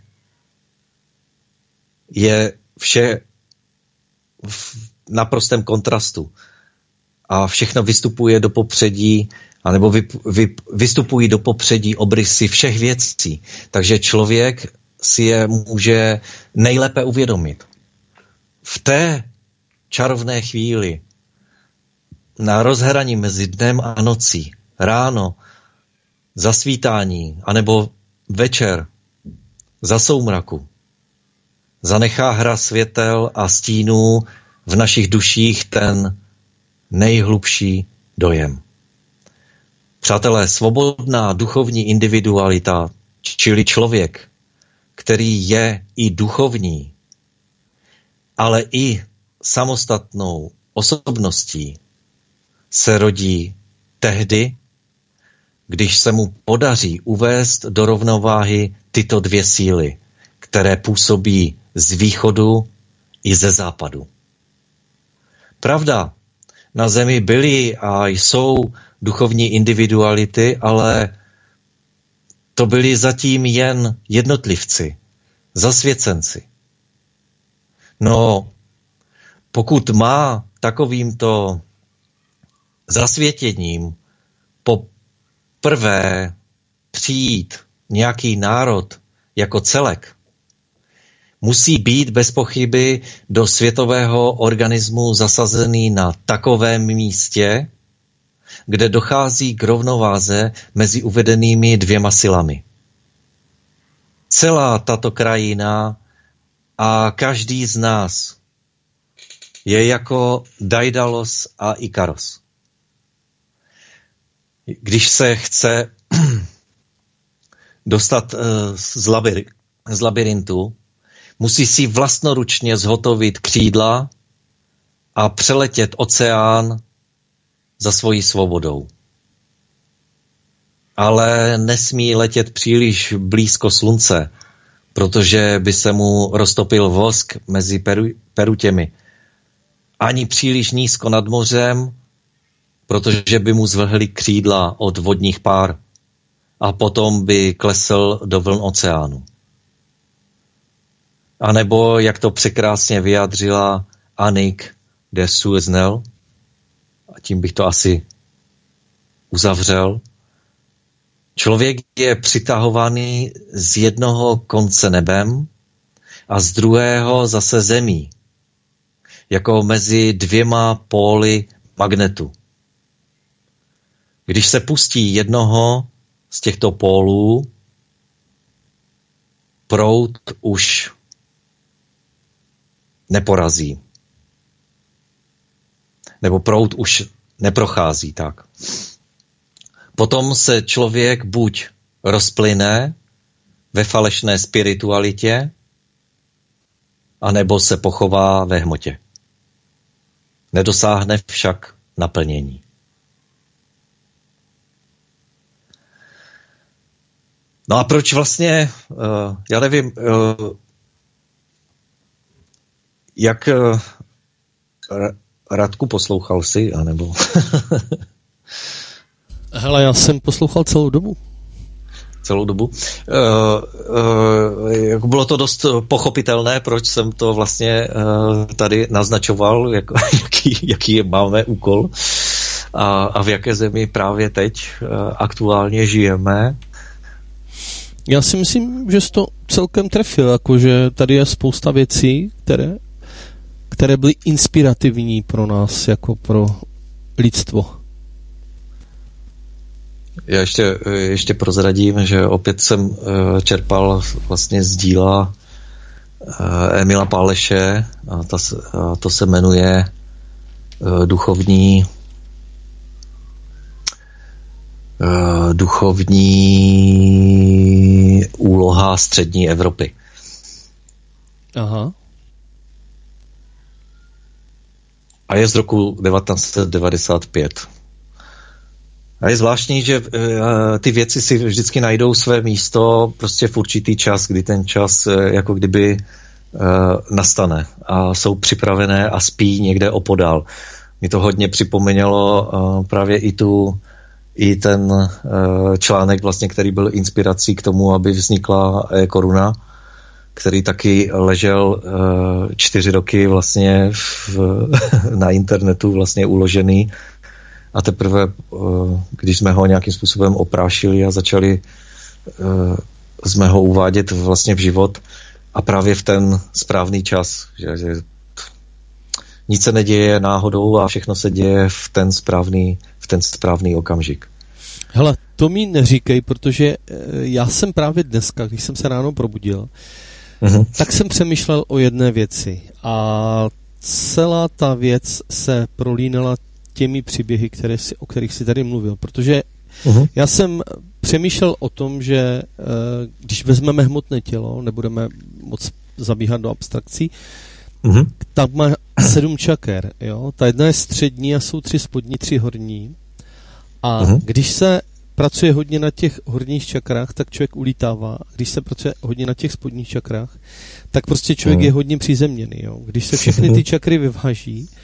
je vše v naprostém kontrastu. A všechno vystupuje do popředí, anebo vy, vy, vystupují do popředí obrysy všech věcí. Takže člověk si je může nejlépe uvědomit. V té čarovné chvíli, na rozhraní mezi dnem a nocí, ráno, zasvítání, anebo večer, za soumraku, zanechá hra světel a stínů v našich duších ten nejhlubší dojem. Přátelé, svobodná duchovní individualita, čili člověk, který je i duchovní, ale i samostatnou osobností, se rodí tehdy, když se mu podaří uvést do rovnováhy tyto dvě síly, které působí z východu i ze západu. Pravda, na zemi byly a jsou duchovní individuality, ale to byli zatím jen jednotlivci, zasvěcenci. No, pokud má takovýmto zasvětěním poprvé přijít nějaký národ jako celek, musí být bez pochyby do světového organismu zasazený na takovém místě, kde dochází k rovnováze mezi uvedenými dvěma silami. Celá tato krajina a každý z nás je jako Daidalos a Ikaros. Když se chce dostat z, labir- z labirintu, musí si vlastnoručně zhotovit křídla a přeletět oceán za svojí svobodou. Ale nesmí letět příliš blízko slunce, protože by se mu roztopil vosk mezi peru, perutěmi. Ani příliš nízko nad mořem, protože by mu zvlhly křídla od vodních pár a potom by klesl do vln oceánu. A nebo, jak to překrásně vyjádřila Annick de Sueznel, a tím bych to asi uzavřel, člověk je přitahovaný z jednoho konce nebem a z druhého zase zemí, jako mezi dvěma póly magnetu. Když se pustí jednoho z těchto pólů, proud už neporazí. Nebo proud už neprochází tak. Potom se člověk buď rozplyne ve falešné spiritualitě, anebo se pochová ve hmotě. Nedosáhne však naplnění. No a proč vlastně, uh, já nevím, uh, jak uh, Radku, poslouchal jsi, anebo? Hele, já jsem poslouchal celou dobu. Celou dobu. Uh, uh, bylo to dost pochopitelné, proč jsem to vlastně uh, tady naznačoval, jako, jaký, jaký máme úkol a, a v jaké zemi právě teď uh, aktuálně žijeme. Já si myslím, že jsi to celkem trefil, jakože tady je spousta věcí, které, které byly inspirativní pro nás, jako pro lidstvo. Já ještě, ještě prozradím, že opět jsem čerpal vlastně z díla Emila Páleše a, ta, a to se jmenuje duchovní duchovní úloha střední Evropy. Aha. A je z roku devatenáct set devadesát pět. A je zvláštní, že uh, ty věci si vždycky najdou své místo prostě v určitý čas, kdy ten čas uh, jako kdyby uh, nastane a jsou připravené a spí někde opodál. Mi to hodně připomnělo uh, právě i tu i ten uh, článek vlastně, který byl inspirací k tomu, aby vznikla e-koruna, který taky ležel uh, čtyři roky vlastně v, na internetu vlastně uložený. A teprve, když jsme ho nějakým způsobem oprášili a začali jsme ho uvádět vlastně v život a právě v ten správný čas, že, že nic se neděje náhodou a všechno se děje v ten správný, v ten správný okamžik. Hele, to mi neříkej, protože já jsem právě dneska, když jsem se ráno probudil, mm-hmm. tak jsem přemýšlel o jedné věci a celá ta věc se prolínala těmi příběhy, které si, o kterých si tady mluvil, protože uh-huh. já jsem přemýšlel o tom, že když vezmeme hmotné tělo, nebudeme moc zabíhat do abstrakcí, uh-huh. tak má sedm čaker, jo? Ta jedna je střední a jsou tři spodní, tři horní a uh-huh. když se pracuje hodně na těch horních čakrách, tak člověk ulítává. Když se pracuje hodně na těch spodních čakrách, tak prostě člověk uh-huh. je hodně přizemněný, jo? Když se všechny ty čakry vyváží,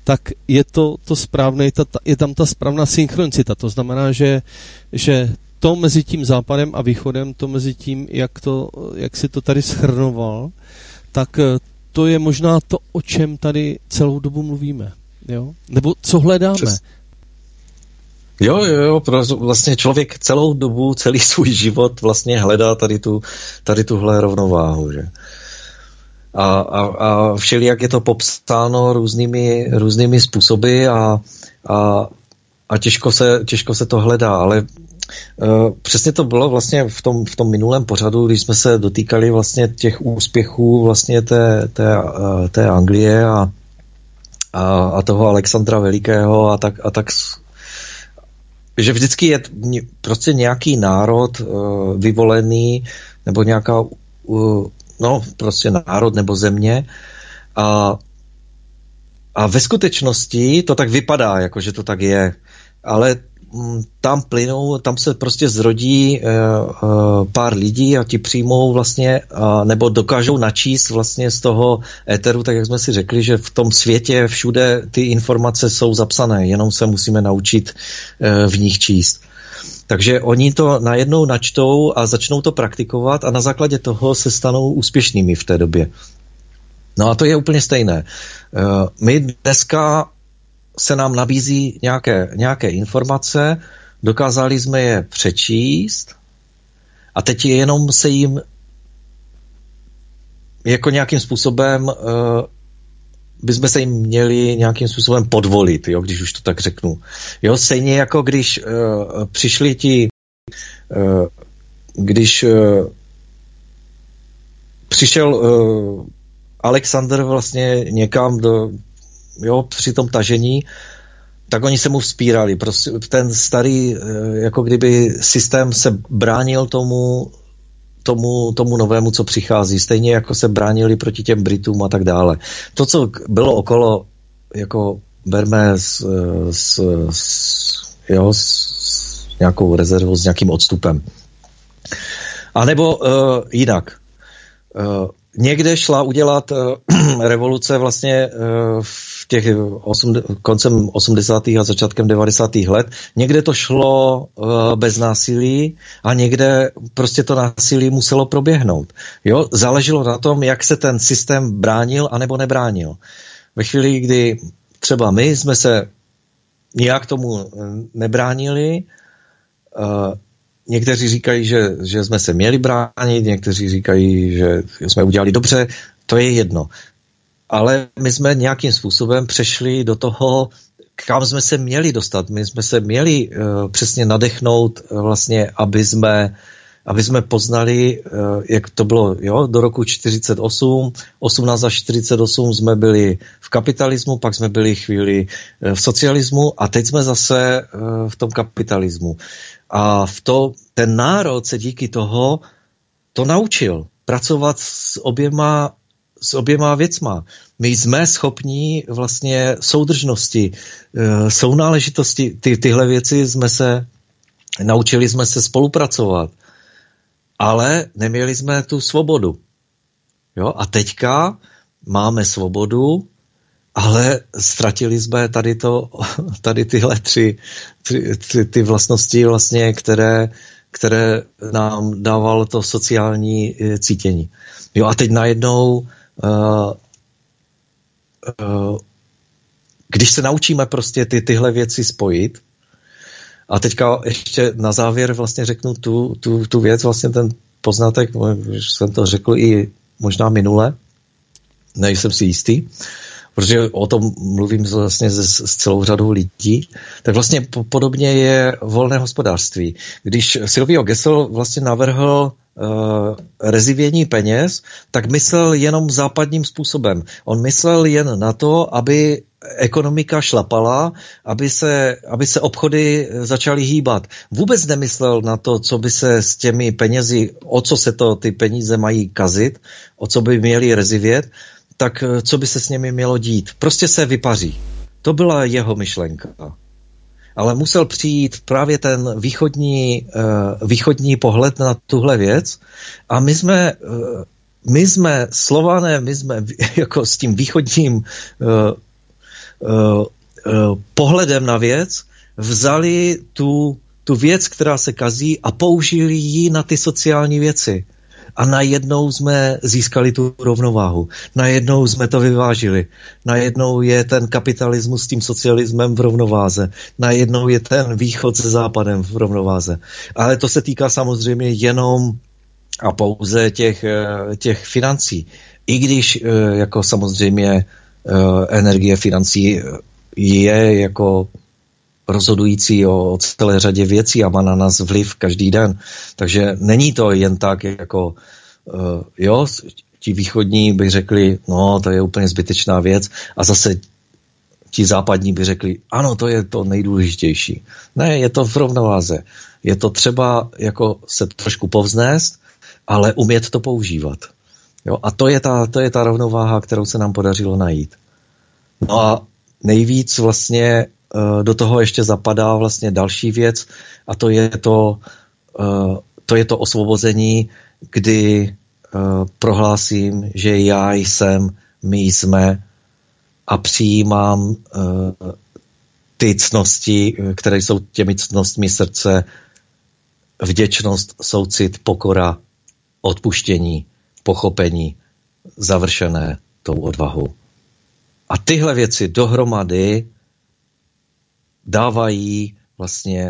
tak je to, to správné, je tam ta správná synchronicita. To znamená, že, že to mezi tím západem a východem, to mezi tím, jak, to, jak si to tady shrnoval, tak to je možná to, o čem tady celou dobu mluvíme. Jo? Nebo co hledáme. Přes... Jo, jo, jo, vlastně člověk celou dobu, celý svůj život vlastně hledá tady, tu, tady tuhle rovnováhu, že? A, a, a všelijak je to popsáno různými, různými způsoby a, a, a těžko, se, těžko se to hledá, ale uh, přesně to bylo vlastně v tom, v tom minulém pořadu, když jsme se dotýkali vlastně těch úspěchů vlastně té, té, uh, té Anglie a, a, a toho Alexandra Velikého a tak, a tak že vždycky je prostě nějaký národ uh, vyvolený nebo nějaká uh, no, prostě národ nebo země a, a ve skutečnosti to tak vypadá, jako že to tak je, ale m, tam plynou, tam se prostě zrodí e, e, pár lidí a ti přijmou vlastně, a, nebo dokážou načíst vlastně z toho éteru, tak jak jsme si řekli, že v tom světě všude ty informace jsou zapsané, jenom se musíme naučit e, v nich číst. Takže oni to najednou načtou a začnou to praktikovat a na základě toho se stanou úspěšnými v té době. No a to je úplně stejné. My dneska se nám nabízí nějaké, nějaké informace, dokázali jsme je přečíst a teď je jenom se jim jako nějakým způsobem bychom se jim měli nějakým způsobem podvolit, jo, když už to tak řeknu. Jo, stejně jako když uh, přišli ti, uh, když uh, přišel uh, Alexander vlastně někam do, jo, při tom tažení, tak oni se mu vzpírali. Prostě ten starý, uh, jako kdyby systém se bránil tomu Tomu, tomu novému, co přichází. Stejně jako se bránili proti těm Britům a tak dále. To, co bylo okolo, jako berme s, s, s, jo, s nějakou rezervou, s nějakým odstupem. A nebo uh, jinak. Uh, někde šla udělat uh, revoluce vlastně uh, v těch osm, koncem osmdesátých a začátkem devadesátých let. Někde to šlo uh, bez násilí a někde prostě to násilí muselo proběhnout. Jo? Záleželo na tom, jak se ten systém bránil anebo nebránil. Ve chvíli, kdy třeba my jsme se nijak tomu nebránili, uh, někteří říkají, že, že jsme se měli bránit, někteří říkají, že jsme udělali dobře, to je jedno. Ale my jsme nějakým způsobem přešli do toho, kam jsme se měli dostat. My jsme se měli uh, přesně nadechnout uh, vlastně, aby jsme, aby jsme poznali, uh, jak to bylo, jo, do roku čtyřicet osm, osmnáct až čtyřicet osm jsme byli v kapitalismu, pak jsme byli chvíli uh, v socialismu a teď jsme zase uh, v tom kapitalismu. A v to, ten národ se díky toho to naučil pracovat s oběma s oběma věcma. My jsme schopní vlastně soudržnosti, sounáležitosti, ty, tyhle věci jsme se, naučili jsme se spolupracovat, ale neměli jsme tu svobodu. Jo? A teďka máme svobodu, ale ztratili jsme tady, to, tady tyhle tři, tři, tři ty vlastnosti, vlastně, které, které nám dávalo to sociální cítění. Jo? A teď najednou Uh, uh, když se naučíme prostě ty, tyhle věci spojit a teďka ještě na závěr vlastně řeknu tu, tu, tu věc, vlastně ten poznatek, jsem to řekl i možná minule, nejsem si jistý, protože o tom mluvím vlastně s, s celou řadou lidí, tak vlastně po, podobně je volné hospodářství. Když Silvio Gesell vlastně navrhl Uh, rezivění peněz, tak myslel jenom západním způsobem. On myslel jen na to, aby ekonomika šlapala, aby se, aby se obchody začaly hýbat. Vůbec nemyslel na to, co by se s těmi penězi, o co se to ty peníze mají kazit, o co by měly rezivět, tak co by se s nimi mělo dít. Prostě se vypaří. To byla jeho myšlenka. Ale musel přijít právě ten východní, uh, východní pohled na tuhle věc a my jsme, uh, my jsme Slované, my jsme jako s tím východním uh, pohledem na věc vzali tu, tu věc, která se kazí a použili ji na ty sociální věci. A najednou jsme získali tu rovnováhu. Najednou jsme to vyvážili. Najednou je ten kapitalismus s tím socialismem v rovnováze. Najednou je ten východ se západem v rovnováze. Ale to se týká samozřejmě jenom a pouze těch, těch financí. I když jako samozřejmě energie financí je jako rozhodující o celé řadě věcí a má na nás vliv každý den. Takže není to jen tak, jako uh, jo, ti východní by řekli, no, to je úplně zbytečná věc a zase ti západní by řekli, ano, to je to nejdůležitější. Ne, je to v rovnováze. Je to třeba jako se trošku povznést, ale umět to používat. Jo? A to je, ta, to je ta rovnováha, kterou se nám podařilo najít. No a nejvíc vlastně do toho ještě zapadá vlastně další věc a to je to, to, je to osvobození, kdy prohlásím, že já jsem, my jsme a přijímám ty ctnosti, které jsou těmi ctnostmi srdce, vděčnost, soucit, pokora, odpuštění, pochopení, završené tou odvahou. A tyhle věci dohromady dávají vlastně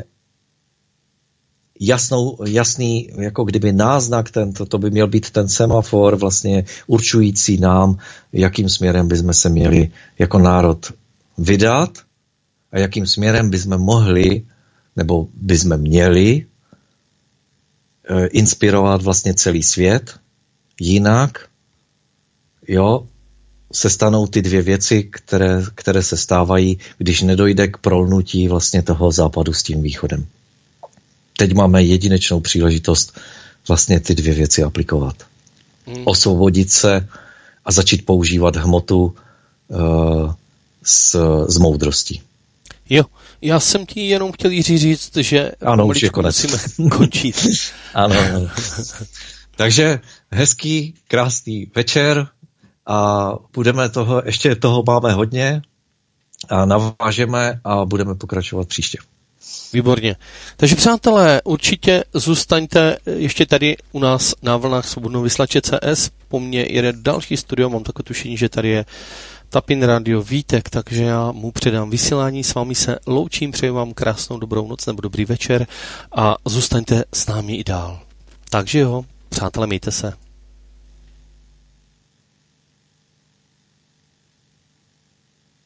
jasnou, jasný, jako kdyby náznak, tento, to by měl být ten semafor vlastně určující nám, jakým směrem bychom se měli jako národ vydat a jakým směrem bychom mohli, nebo bychom měli eh, inspirovat vlastně celý svět. Jinak, jo, se stanou ty dvě věci, které, které se stávají, když nedojde k prolnutí vlastně toho západu s tím východem. Teď máme jedinečnou příležitost vlastně ty dvě věci aplikovat. Hmm. Osvobodit se a začít používat hmotu uh, s, s moudrostí. Jo, já jsem ti jenom chtěl Jiří říct, že ano, už je konec. Musíme končit. Ano, ano. Takže hezký, krásný večer. A budeme toho, ještě toho máme hodně a navážeme a budeme pokračovat příště. Výborně. Takže přátelé, určitě zůstaňte ještě tady u nás na vlnách Svobodného vysílače C S. Po mně jede další studio, mám takové tušení, že tady je Tapin Radio Vítek, takže já mu předám vysílání, s vámi se loučím, přeji vám krásnou dobrou noc nebo dobrý večer a zůstaňte s námi i dál. Takže jo, přátelé, mějte se.